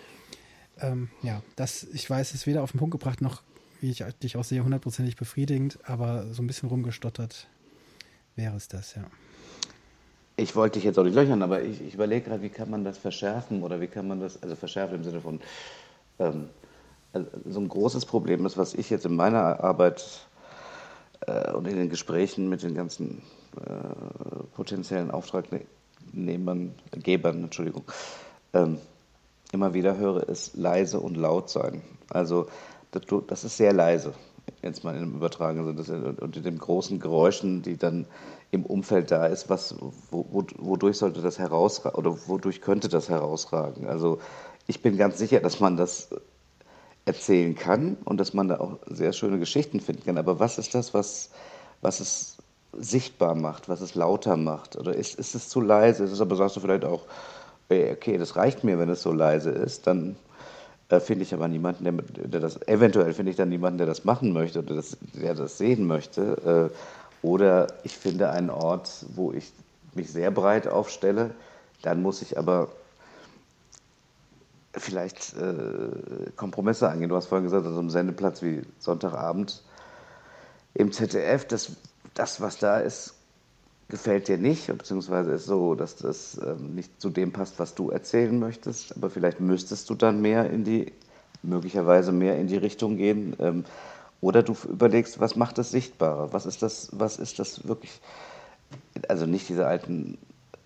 Ähm, ja, das, ich weiß, ist weder auf den Punkt gebracht, noch, wie ich dich auch sehe, hundertprozentig befriedigend, aber so ein bisschen rumgestottert wäre es das, ja. Ich wollte dich jetzt auch nicht löchern, aber ich, ich überlege gerade, wie kann man das verschärfen oder wie kann man das, also verschärfen im Sinne von, ähm, also so ein großes Problem ist, was ich jetzt in meiner Arbeit äh, und in den Gesprächen mit den ganzen äh, potenziellen Auftragnehmern, Gebern, Entschuldigung, ähm, immer wieder höre, ist leise und laut sein. Also das, das ist sehr leise, jetzt mal im übertragenen Sinne, unter den großen Geräuschen, die dann im Umfeld da ist, was, wo, wodurch sollte das herausragen oder wodurch könnte das herausragen? Also ich bin ganz sicher, dass man das erzählen kann und dass man da auch sehr schöne Geschichten finden kann. Aber was ist das, was, was es sichtbar macht, was es lauter macht? Oder ist, ist es zu leise? Ist es aber, sagst du vielleicht auch, okay, das reicht mir, wenn es so leise ist, dann äh, finde ich aber niemanden, der, der das, eventuell finde ich dann niemanden, der das machen möchte oder das, der das sehen möchte. Äh, Oder ich finde einen Ort, wo ich mich sehr breit aufstelle, dann muss ich aber vielleicht äh, Kompromisse eingehen. Du hast vorhin gesagt, also ein Sendeplatz wie Sonntagabend im Z D F, das, das was da ist, gefällt dir nicht, beziehungsweise ist so, dass das ähm, nicht zu dem passt, was du erzählen möchtest, aber vielleicht müsstest du dann mehr in die, möglicherweise mehr in die Richtung gehen, ähm, oder du überlegst, was macht das sichtbarer? Was ist das, was ist das wirklich? Also nicht diese alten,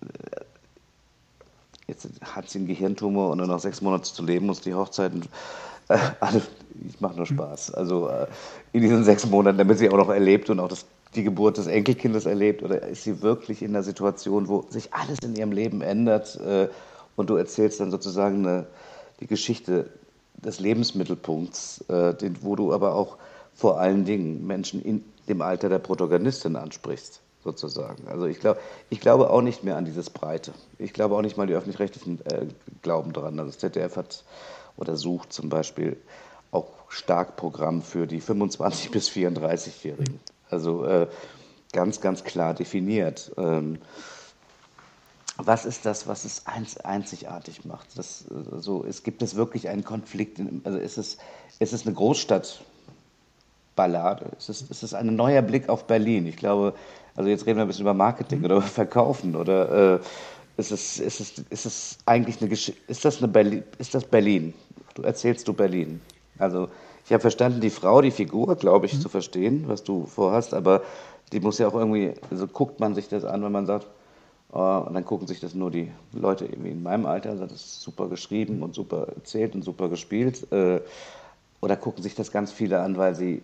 jetzt hat sie einen Gehirntumor und nur noch sechs Monate zu leben muss, die Hochzeiten, äh, alle, ich mache nur Spaß. Also äh, in diesen sechs Monaten, damit sie auch noch erlebt und auch das, die Geburt des Enkelkindes erlebt, oder ist sie wirklich in einer Situation, wo sich alles in ihrem Leben ändert äh, und du erzählst dann sozusagen eine, die Geschichte des Lebensmittelpunkts, äh, den, wo du aber auch vor allen Dingen Menschen in dem Alter der Protagonistin ansprichst. sozusagen. Also ich, glaub, ich glaube auch nicht mehr an dieses Breite. Ich glaube auch nicht mal, die Öffentlich-Rechtlichen äh, glauben dran. Also das Z D F hat oder sucht zum Beispiel auch stark Programm für die fünfundzwanzig- bis vierunddreißig-Jährigen. Also äh, ganz, ganz klar definiert. Ähm, was ist das, was es einzigartig macht? Das, äh, so, es gibt es wirklich einen Konflikt? In, also ist es, ist es eine Großstadt? Ballade. Es ist, es ist ein neuer Blick auf Berlin. Ich glaube, also jetzt reden wir ein bisschen über Marketing oder über Verkaufen oder äh, ist, es, ist, es, ist es eigentlich eine Geschichte, ist das eine Berlin, ist das Berlin? Du erzählst du Berlin. Also ich habe verstanden, die Frau, die Figur, glaube ich, mhm. zu verstehen, was du vorhast, aber die muss ja auch irgendwie, also guckt man sich das an, wenn man sagt, oh, und dann gucken sich das nur die Leute irgendwie in meinem Alter, also das ist super geschrieben und super erzählt und super gespielt, äh, oder gucken sich das ganz viele an, weil sie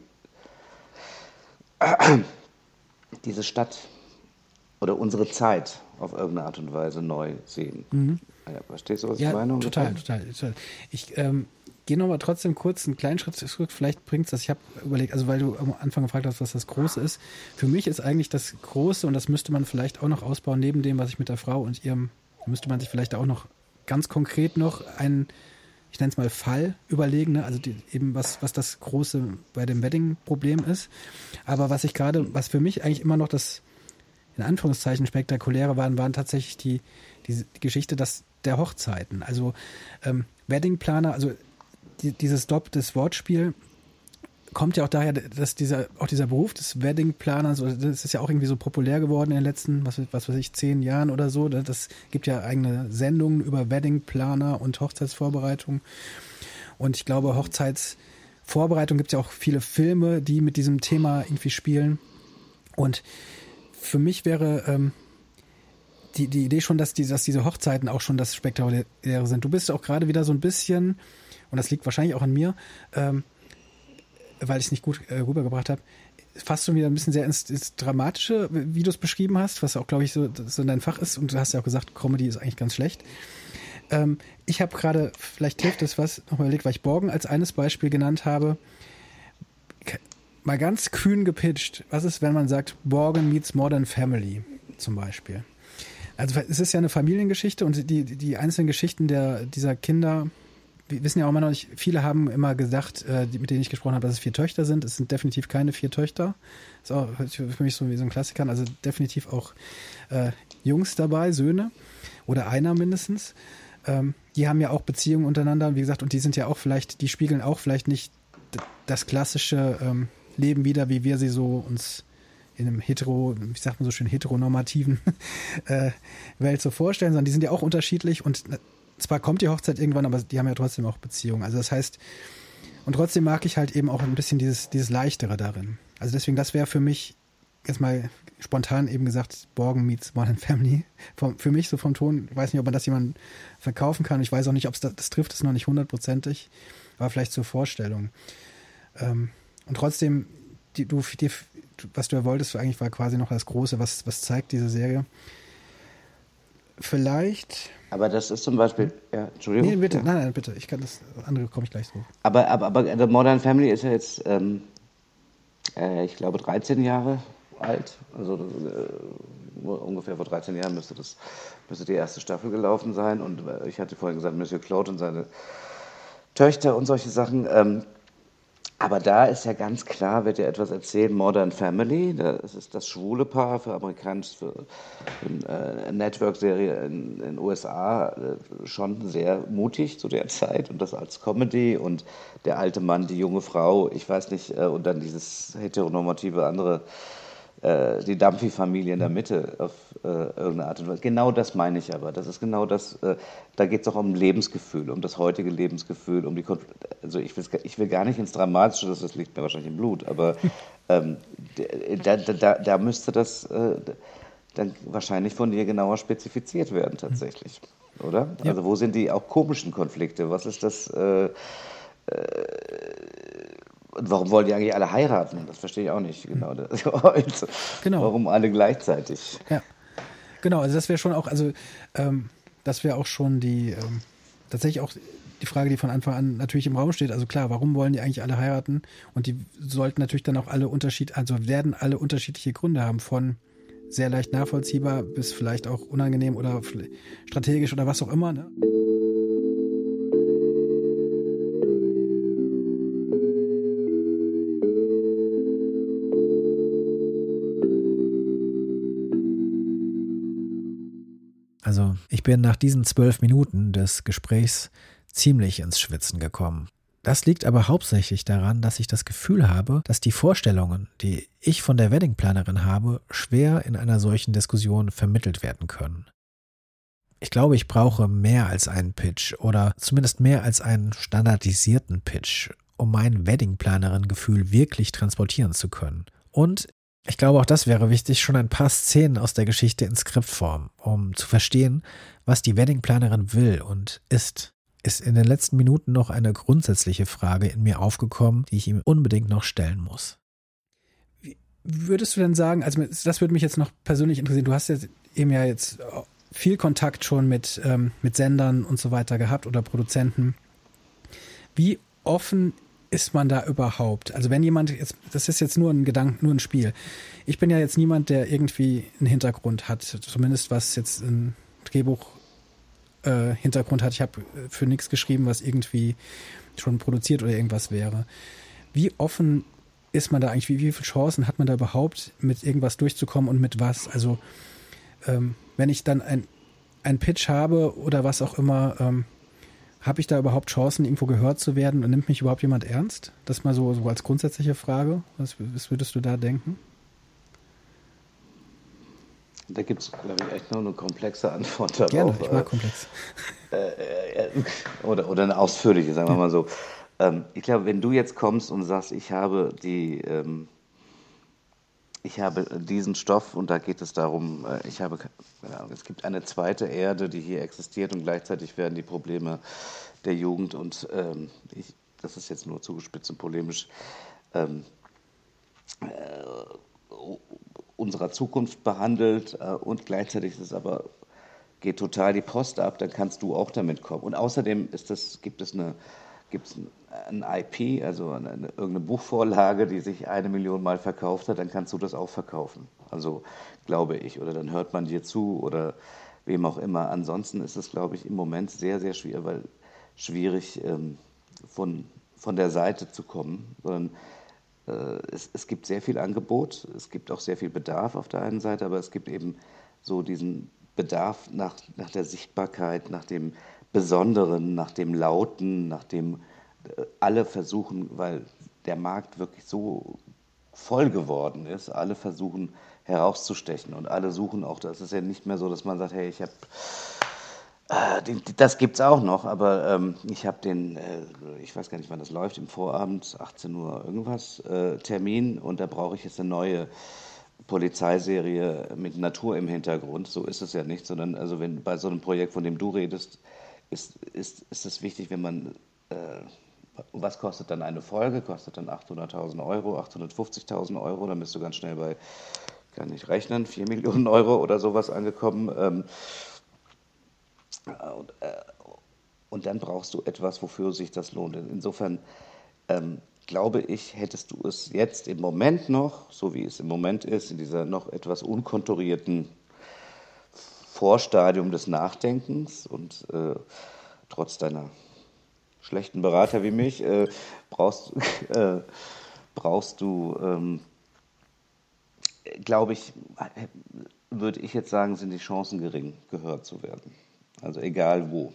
diese Stadt oder unsere Zeit auf irgendeine Art und Weise neu sehen. Mhm. Ja, verstehst du, was ja, ich meine? Total, total, total. Ich ähm, gehe nochmal trotzdem kurz einen kleinen Schritt zurück. Vielleicht bringt es das. Ich habe überlegt, also weil du am Anfang gefragt hast, was das Große ist. Für mich ist eigentlich das Große, und das müsste man vielleicht auch noch ausbauen, neben dem, was ich mit der Frau und ihrem, müsste man sich vielleicht auch noch ganz konkret noch einen, ich nenne es mal Fall überlegen, ne? Also die, eben was, was das Große bei dem Wedding-Problem ist. Aber was ich gerade, was für mich eigentlich immer noch das, in Anführungszeichen, Spektakuläre waren, waren tatsächlich die, die, die Geschichte dass, der Hochzeiten. Also ähm, Weddingplaner, also die, dieses Dopp, das Wortspiel, kommt ja auch daher, dass dieser, auch dieser Beruf des Weddingplaners, das ist ja auch irgendwie so populär geworden in den letzten, was, was weiß ich, zehn Jahren oder so. Das gibt ja eigene Sendungen über Weddingplaner und Hochzeitsvorbereitung. Und ich glaube, Hochzeitsvorbereitung gibt es ja auch viele Filme, die mit diesem Thema irgendwie spielen. Und für mich wäre ähm, die, die Idee schon, dass, die, dass diese Hochzeiten auch schon das Spektakuläre sind. Du bist auch gerade wieder so ein bisschen, und das liegt wahrscheinlich auch an mir, ähm, weil ich es nicht gut äh, rübergebracht habe, fast schon wieder ein bisschen sehr ins, ins Dramatische, wie du es beschrieben hast, was auch, glaube ich, so, so dein Fach ist. Und du hast ja auch gesagt, Comedy ist eigentlich ganz schlecht. Ähm, ich habe gerade, vielleicht hilft es was, nochmal überlegt, weil ich Borgen als eines Beispiel genannt habe. Mal ganz kühn gepitcht. Was ist, wenn man sagt, Borgen meets Modern Family zum Beispiel? Also es ist ja eine Familiengeschichte und die, die einzelnen Geschichten der, dieser Kinder, wir wissen ja auch immer noch nicht, viele haben immer gesagt, äh, die, mit denen ich gesprochen habe, dass es vier Töchter sind. Es sind definitiv keine vier Töchter. Das ist auch für mich so wie so ein Klassiker. Also definitiv auch äh, Jungs dabei, Söhne oder einer mindestens. Ähm, die haben ja auch Beziehungen untereinander, wie gesagt, und die sind ja auch vielleicht, die spiegeln auch vielleicht nicht d- das klassische ähm, Leben wieder, wie wir sie so uns in einem hetero, wie sagt man so schön, heteronormativen äh, Welt so vorstellen, sondern die sind ja auch unterschiedlich und zwar kommt die Hochzeit irgendwann, aber die haben ja trotzdem auch Beziehungen. Also das heißt, und trotzdem mag ich halt eben auch ein bisschen dieses, dieses Leichtere darin. Also deswegen, das wäre für mich, jetzt mal spontan eben gesagt, Borgen meets Modern Family. Vom, für mich so vom Ton, ich weiß nicht, ob man das jemandem verkaufen kann. Ich weiß auch nicht, ob es das, das trifft, es noch nicht hundertprozentig, aber vielleicht zur Vorstellung. Ähm, und trotzdem, die, du, die, was du ja wolltest, eigentlich war quasi noch das Große, was, was zeigt diese Serie. Vielleicht... Aber das ist zum Beispiel, ja, Entschuldigung. Nee, bitte, ja. nein, nein, bitte. Ich kann das andere komme ich gleich drauf. Aber, aber, aber The Modern Family ist ja jetzt, ähm, äh, ich glaube, dreizehn Jahre alt. Also äh, ungefähr vor dreizehn Jahren müsste das müsste die erste Staffel gelaufen sein. Und äh, ich hatte vorhin gesagt, Monsieur Claude und seine Töchter und solche Sachen. Ähm, aber da ist ja ganz klar, wird ja etwas erzählt, Modern Family, das ist das schwule Paar für amerikanisch, für eine äh, Network-Serie in den U S A, äh, schon sehr mutig zu der Zeit und das als Comedy und der alte Mann, die junge Frau, ich weiß nicht, äh, und dann dieses heteronormative andere, äh, die Dumphy-Familie in der Mitte auf äh, irgendeine Art und Weise. Genau das meine ich aber, das ist genau das, äh, da geht es auch um Lebensgefühl, um das heutige Lebensgefühl, um die Konf- also ich, ich will gar nicht ins Dramatische, das, das liegt mir wahrscheinlich im Blut, aber ähm, da, da, da müsste das äh, dann wahrscheinlich von dir genauer spezifiziert werden tatsächlich, oder? Ja. Also wo sind die auch komischen Konflikte, was ist das, äh, äh, und warum wollen die eigentlich alle heiraten? Das verstehe ich auch nicht genau. genau. Warum alle gleichzeitig? Ja, genau, also das wäre schon auch, also ähm, das wäre auch schon die, ähm, tatsächlich auch die Frage, die von Anfang an natürlich im Raum steht. Also klar, warum wollen die eigentlich alle heiraten? Und die sollten natürlich dann auch alle Unterschied, also werden alle unterschiedliche Gründe haben, von sehr leicht nachvollziehbar bis vielleicht auch unangenehm oder strategisch oder was auch immer, ne? Also ich bin nach diesen zwölf Minuten des Gesprächs ziemlich ins Schwitzen gekommen. Das liegt aber hauptsächlich daran, dass ich das Gefühl habe, dass die Vorstellungen, die ich von der Weddingplanerin habe, schwer in einer solchen Diskussion vermittelt werden können. Ich glaube, ich brauche mehr als einen Pitch oder zumindest mehr als einen standardisierten Pitch, um mein Weddingplanerin-Gefühl wirklich transportieren zu können. Und ich glaube, auch das wäre wichtig, schon ein paar Szenen aus der Geschichte in Skriptform, um zu verstehen, was die Weddingplanerin will und ist. Ist in den letzten Minuten noch eine grundsätzliche Frage in mir aufgekommen, die ich ihm unbedingt noch stellen muss. Wie würdest du denn sagen, also das würde mich jetzt noch persönlich interessieren, du hast jetzt eben ja jetzt viel Kontakt schon mit, ähm, mit Sendern und so weiter gehabt oder Produzenten. Wie offen ist man da überhaupt? Also wenn jemand, jetzt, das ist jetzt nur ein Gedanke, nur ein Spiel. Ich bin ja jetzt niemand, der irgendwie einen Hintergrund hat, zumindest was jetzt ein Drehbuch äh, Hintergrund hat. Ich habe für nichts geschrieben, was irgendwie schon produziert oder irgendwas wäre. Wie offen ist man da eigentlich? Wie, wie viele Chancen hat man da überhaupt, mit irgendwas durchzukommen und mit was? Also ähm, wenn ich dann ein, ein Pitch habe oder was auch immer, ähm, habe ich da überhaupt Chancen, irgendwo gehört zu werden und nimmt mich überhaupt jemand ernst? Das mal so, so als grundsätzliche Frage. Was, was würdest du da denken? Da gibt es, glaube ich, echt noch eine komplexe Antwort darauf. Gerne, ich mag komplex. Äh, äh, oder, oder eine ausführliche, sagen wir ja. mal so. Ähm, ich glaube, wenn du jetzt kommst und sagst, ich habe die, ähm, ich habe diesen Stoff und da geht es darum, äh, ich habe, ja, es gibt eine zweite Erde, die hier existiert und gleichzeitig werden die Probleme der Jugend und ähm, ich, das ist jetzt nur zugespitzt und polemisch, ähm, äh, unserer Zukunft behandelt äh, und gleichzeitig ist es aber, geht total die Post ab, dann kannst du auch damit kommen. Und außerdem ist das, gibt es eine, gibt es ein I P, also eine, eine, irgendeine Buchvorlage, die sich eine Million Mal verkauft hat, dann kannst du das auch verkaufen. Also glaube ich. Oder dann hört man dir zu oder wem auch immer. Ansonsten ist es, glaube ich, im Moment sehr, sehr schwierig, weil schwierig ähm, von, von der Seite zu kommen, sondern Es, es gibt sehr viel Angebot, es gibt auch sehr viel Bedarf auf der einen Seite, aber es gibt eben so diesen Bedarf nach, nach der Sichtbarkeit, nach dem Besonderen, nach dem Lauten, nach dem alle versuchen, weil der Markt wirklich so voll geworden ist, alle versuchen herauszustechen und alle suchen auch, das ist ja nicht mehr so, dass man sagt, hey, ich habe das gibt es auch noch, aber ähm, ich habe den, äh, ich weiß gar nicht, wann das läuft, im Vorabend, achtzehn Uhr irgendwas, äh, Termin und da brauche ich jetzt eine neue Polizeiserie mit Natur im Hintergrund. So ist es ja nicht, sondern also wenn bei so einem Projekt, von dem du redest, ist, ist, ist es wichtig, wenn man, äh, was kostet dann eine Folge? Kostet dann achthunderttausend Euro, achthundertfünfzigtausend Euro, dann bist du ganz schnell bei, kann ich rechnen, vier Millionen Euro oder sowas angekommen. Ähm, Und, äh, und dann brauchst du etwas, wofür sich das lohnt. Insofern ähm, glaube ich, hättest du es jetzt im Moment noch, so wie es im Moment ist, in dieser noch etwas unkonturierten Vorstadium des Nachdenkens und äh, trotz deiner schlechten Berater wie mich, äh, brauchst, äh, brauchst du, ähm, glaube ich, würde ich jetzt sagen, sind die Chancen gering, gehört zu werden. Also egal wo.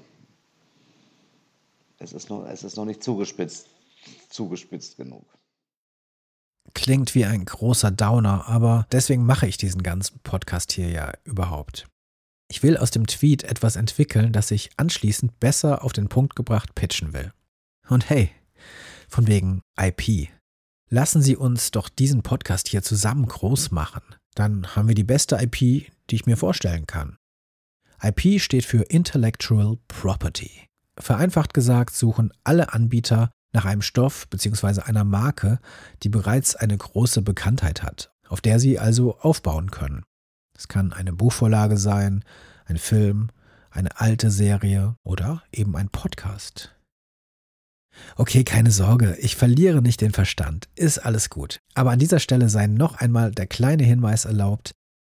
Es ist noch, es ist noch nicht zugespitzt, zugespitzt genug. Klingt wie ein großer Downer, aber deswegen mache ich diesen ganzen Podcast hier ja überhaupt. Ich will aus dem Tweet etwas entwickeln, das ich anschließend besser auf den Punkt gebracht pitchen will. Und hey, von wegen I P. Lassen Sie uns doch diesen Podcast hier zusammen groß machen. Dann haben wir die beste I P, die ich mir vorstellen kann. I P steht für Intellectual Property. Vereinfacht gesagt suchen alle Anbieter nach einem Stoff bzw. einer Marke, die bereits eine große Bekanntheit hat, auf der sie also aufbauen können. Es kann eine Buchvorlage sein, ein Film, eine alte Serie oder eben ein Podcast. Okay, keine Sorge, ich verliere nicht den Verstand, ist alles gut. Aber an dieser Stelle sei noch einmal der kleine Hinweis erlaubt,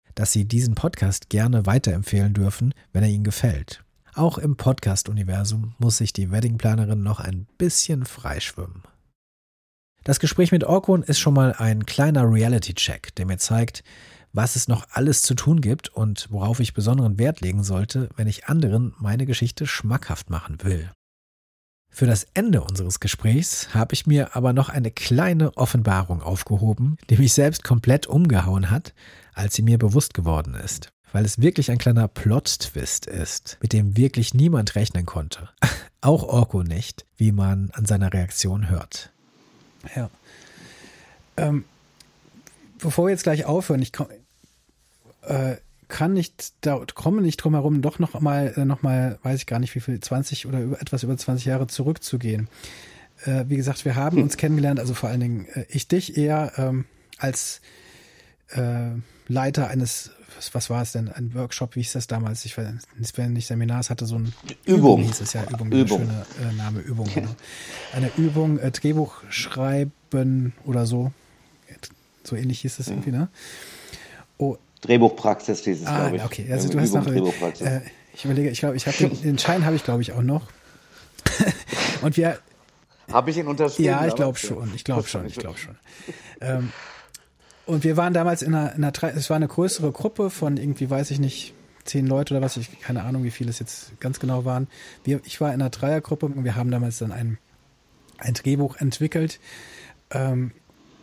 dass Sie diesen Podcast gerne weiterempfehlen dürfen, wenn er Ihnen gefällt. Auch im Podcast-Universum muss sich die Weddingplanerin noch ein bisschen freischwimmen. Das Gespräch mit Orkun ist schon mal ein kleiner Reality-Check, der mir zeigt, was es noch alles zu tun gibt und worauf ich besonderen Wert legen sollte, wenn ich anderen meine Geschichte schmackhaft machen will. Für das Ende unseres Gesprächs habe ich mir aber noch eine kleine Offenbarung aufgehoben, die mich selbst komplett umgehauen hat, als sie mir bewusst geworden ist. Weil es wirklich ein kleiner Plot-Twist ist, mit dem wirklich niemand rechnen konnte. Auch Orkun nicht, wie man an seiner Reaktion hört. Ja. Ähm, bevor wir jetzt gleich aufhören, ich komm, äh, kann nicht, da komme nicht drum herum, doch noch mal, äh, noch mal, weiß ich gar nicht wie viel, zwanzig oder über, etwas über zwanzig Jahre zurückzugehen. Äh, wie gesagt, wir haben uns kennengelernt, also vor allen Dingen äh, ich dich eher ähm, als äh, Leiter eines, was, was war es denn, ein Workshop, wie hieß das damals? Ich weiß nicht, Seminar, es hatte so ein Übung, Übung hieß es ja, Übung, Übung. schöner äh, Name, Übung. Genau. Eine Übung, äh, Drehbuch schreiben oder so, so ähnlich hieß es irgendwie, ne? Oh. Drehbuchpraxis hieß es, ah, glaube ich. Okay, also ja, du hast Übung, noch, Drehbuchpraxis. äh, ich überlege, ich glaube, ich habe den, den Schein habe ich, glaube ich, auch noch. Und wir, habe ich ihn unterschrieben? ja, ich glaube schon, ich glaube schon, ich glaube schon. Ähm, Und wir waren damals in einer, in einer, es war eine größere Gruppe von irgendwie, weiß ich nicht, zehn Leute oder was, ich keine Ahnung, wie viele es jetzt ganz genau waren. Wir, ich war in einer Dreiergruppe und wir haben damals dann ein, ein Drehbuch entwickelt. Ähm,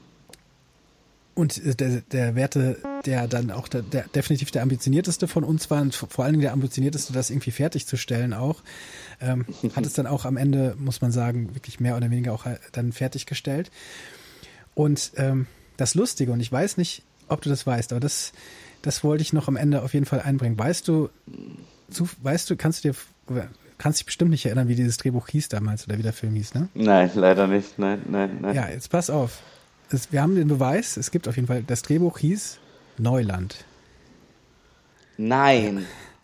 und der, der Werte, der dann auch der, der definitiv der ambitionierteste von uns war, und vor allen Dingen der ambitionierteste, das irgendwie fertigzustellen auch, ähm, hat es dann auch am Ende, muss man sagen, wirklich mehr oder weniger auch dann fertiggestellt. Und ähm, das Lustige, und ich weiß nicht, ob du das weißt, aber das, das wollte ich noch am Ende auf jeden Fall einbringen. Weißt du, zu, weißt du, kannst du dir, kannst dich bestimmt nicht erinnern, wie dieses Drehbuch hieß damals oder wie der Film hieß, ne? Nein, leider nicht. Nein, nein, nein. Ja, jetzt pass auf. Es, wir haben den Beweis, es gibt auf jeden Fall, das Drehbuch hieß Neuland. Nein.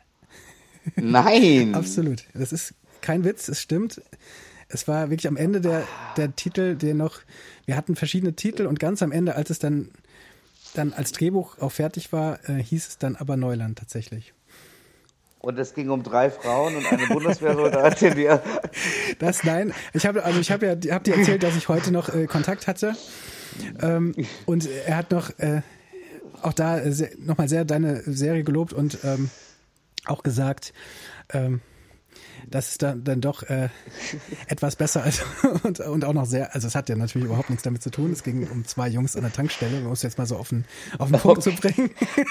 Nein. Absolut. Das ist kein Witz, es stimmt. Es war wirklich am Ende der, der Titel, der noch, wir hatten verschiedene Titel und ganz am Ende, als es dann, dann als Drehbuch auch fertig war, äh, hieß es dann aber Neuland tatsächlich. Und es ging um drei Frauen und eine Bundeswehrsoldatin, die... Das, nein, ich habe also ich habe ja, hab dir erzählt, dass ich heute noch äh, Kontakt hatte ähm, und er hat noch, äh, auch da äh, nochmal sehr deine Serie gelobt und ähm, auch gesagt, ähm, das ist dann, dann doch äh, etwas besser als und, und auch noch sehr, also es hat ja natürlich überhaupt nichts damit zu tun. Es ging um zwei Jungs an der Tankstelle, man muss jetzt mal so auf den, auf den Punkt zu bringen.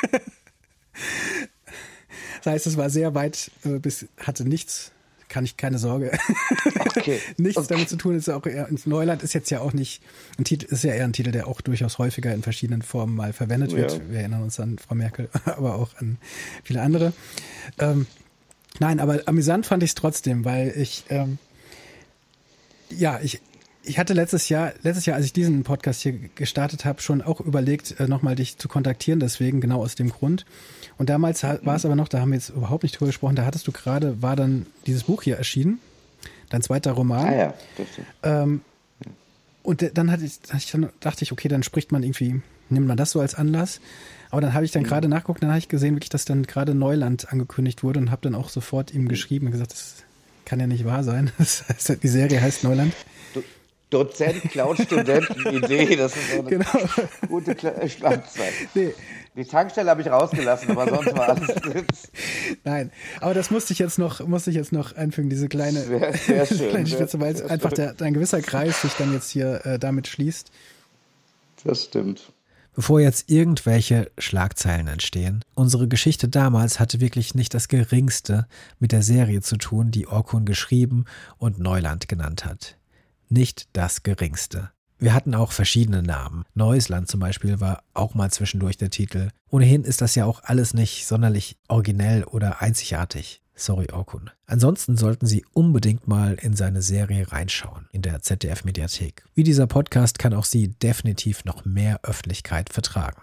Das heißt, es war sehr weit, äh, bis hatte nichts, kann ich keine Sorge, okay. nichts okay. damit zu tun. Ist auch eher, Neuland ist jetzt ja auch nicht, ein Titel, ist ja eher ein Titel, der auch durchaus häufiger in verschiedenen Formen mal verwendet wird. Ja. Wir erinnern uns an Frau Merkel, aber auch an viele andere. Ähm, Nein, aber amüsant fand ich es trotzdem, weil ich, ähm, ja, ich, ich hatte letztes Jahr, letztes Jahr, als ich diesen Podcast hier gestartet habe, schon auch überlegt, äh, nochmal dich zu kontaktieren, deswegen genau aus dem Grund. Und damals ha- war es aber noch, da haben wir jetzt überhaupt nicht drüber gesprochen, da hattest du gerade, war dann dieses Buch hier erschienen, dein zweiter Roman. Ah ja, das stimmt. Ähm, und dann hatte ich, dann dachte ich, okay, dann spricht man irgendwie, nimmt man das so als Anlass. Aber dann habe ich dann gerade nachgeguckt, dann habe ich gesehen, wirklich, dass dann gerade Neuland angekündigt wurde und habe dann auch sofort ihm geschrieben und gesagt, das kann ja nicht wahr sein. Das heißt, die Serie heißt Neuland. Do- Dozent klaut Studenten-Idee, das ist so eine genau. gute Kla- Schlagzeile. Nee. Die Tankstelle habe ich rausgelassen, aber sonst war alles drin. Nein, aber das musste ich jetzt noch, musste ich jetzt noch einfügen, diese kleine, Sehr, sehr schön, kleine sehr, Spitze, weil es sehr einfach schön. der, ein gewisser Kreis sich dann jetzt hier äh, damit schließt. Das stimmt. Bevor jetzt irgendwelche Schlagzeilen entstehen, unsere Geschichte damals hatte wirklich nicht das Geringste mit der Serie zu tun, die Orkun geschrieben und Neuland genannt hat. Nicht das Geringste. Wir hatten auch verschiedene Namen. Neues Land zum Beispiel war auch mal zwischendurch der Titel. Ohnehin ist das ja auch alles nicht sonderlich originell oder einzigartig. Sorry, Orkun. Ansonsten sollten Sie unbedingt mal in seine Serie reinschauen, in der Z D F-Mediathek. Wie dieser Podcast kann auch sie definitiv noch mehr Öffentlichkeit vertragen.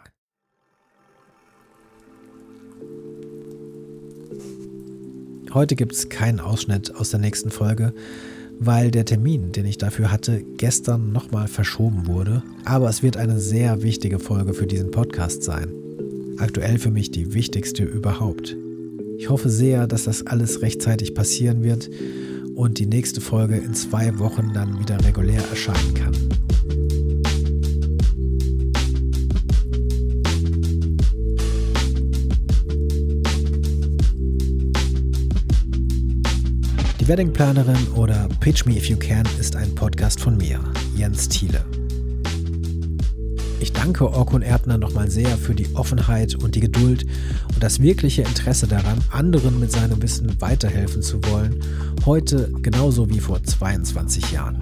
Heute gibt es keinen Ausschnitt aus der nächsten Folge, weil der Termin, den ich dafür hatte, gestern nochmal verschoben wurde. Aber es wird eine sehr wichtige Folge für diesen Podcast sein. Aktuell für mich die wichtigste überhaupt. Ich hoffe sehr, dass das alles rechtzeitig passieren wird und die nächste Folge in zwei Wochen dann wieder regulär erscheinen kann. Die Weddingplanerin oder Pitch Me If You Can ist ein Podcast von mir, Jens Thiele. Ich danke Orkun Erdner nochmal sehr für die Offenheit und die Geduld und das wirkliche Interesse daran, anderen mit seinem Wissen weiterhelfen zu wollen, heute genauso wie vor zweiundzwanzig Jahren.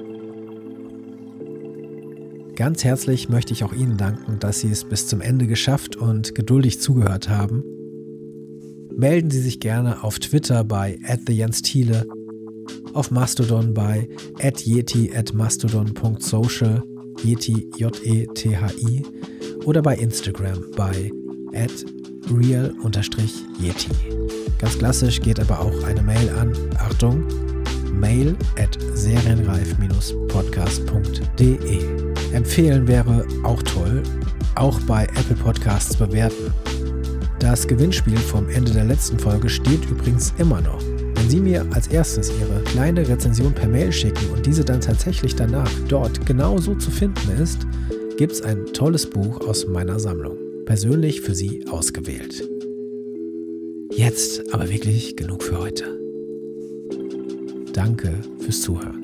Ganz herzlich möchte ich auch Ihnen danken, dass Sie es bis zum Ende geschafft und geduldig zugehört haben. Melden Sie sich gerne auf Twitter bei at the Jens Thiele, auf Mastodon bei at yeti at mastodon punkt social, Yeti, J E T H I, oder bei Instagram bei at real-yeti. Ganz klassisch geht aber auch eine Mail an, Achtung, mail at serienreif podcast punkt de. Empfehlen wäre auch toll, auch bei Apple Podcasts bewerten. Das Gewinnspiel vom Ende der letzten Folge steht übrigens immer noch. Wenn Sie mir als erstes Ihre kleine Rezension per Mail schicken und diese dann tatsächlich danach dort genauso zu finden ist, gibt es ein tolles Buch aus meiner Sammlung, persönlich für Sie ausgewählt. Jetzt aber wirklich genug für heute. Danke fürs Zuhören.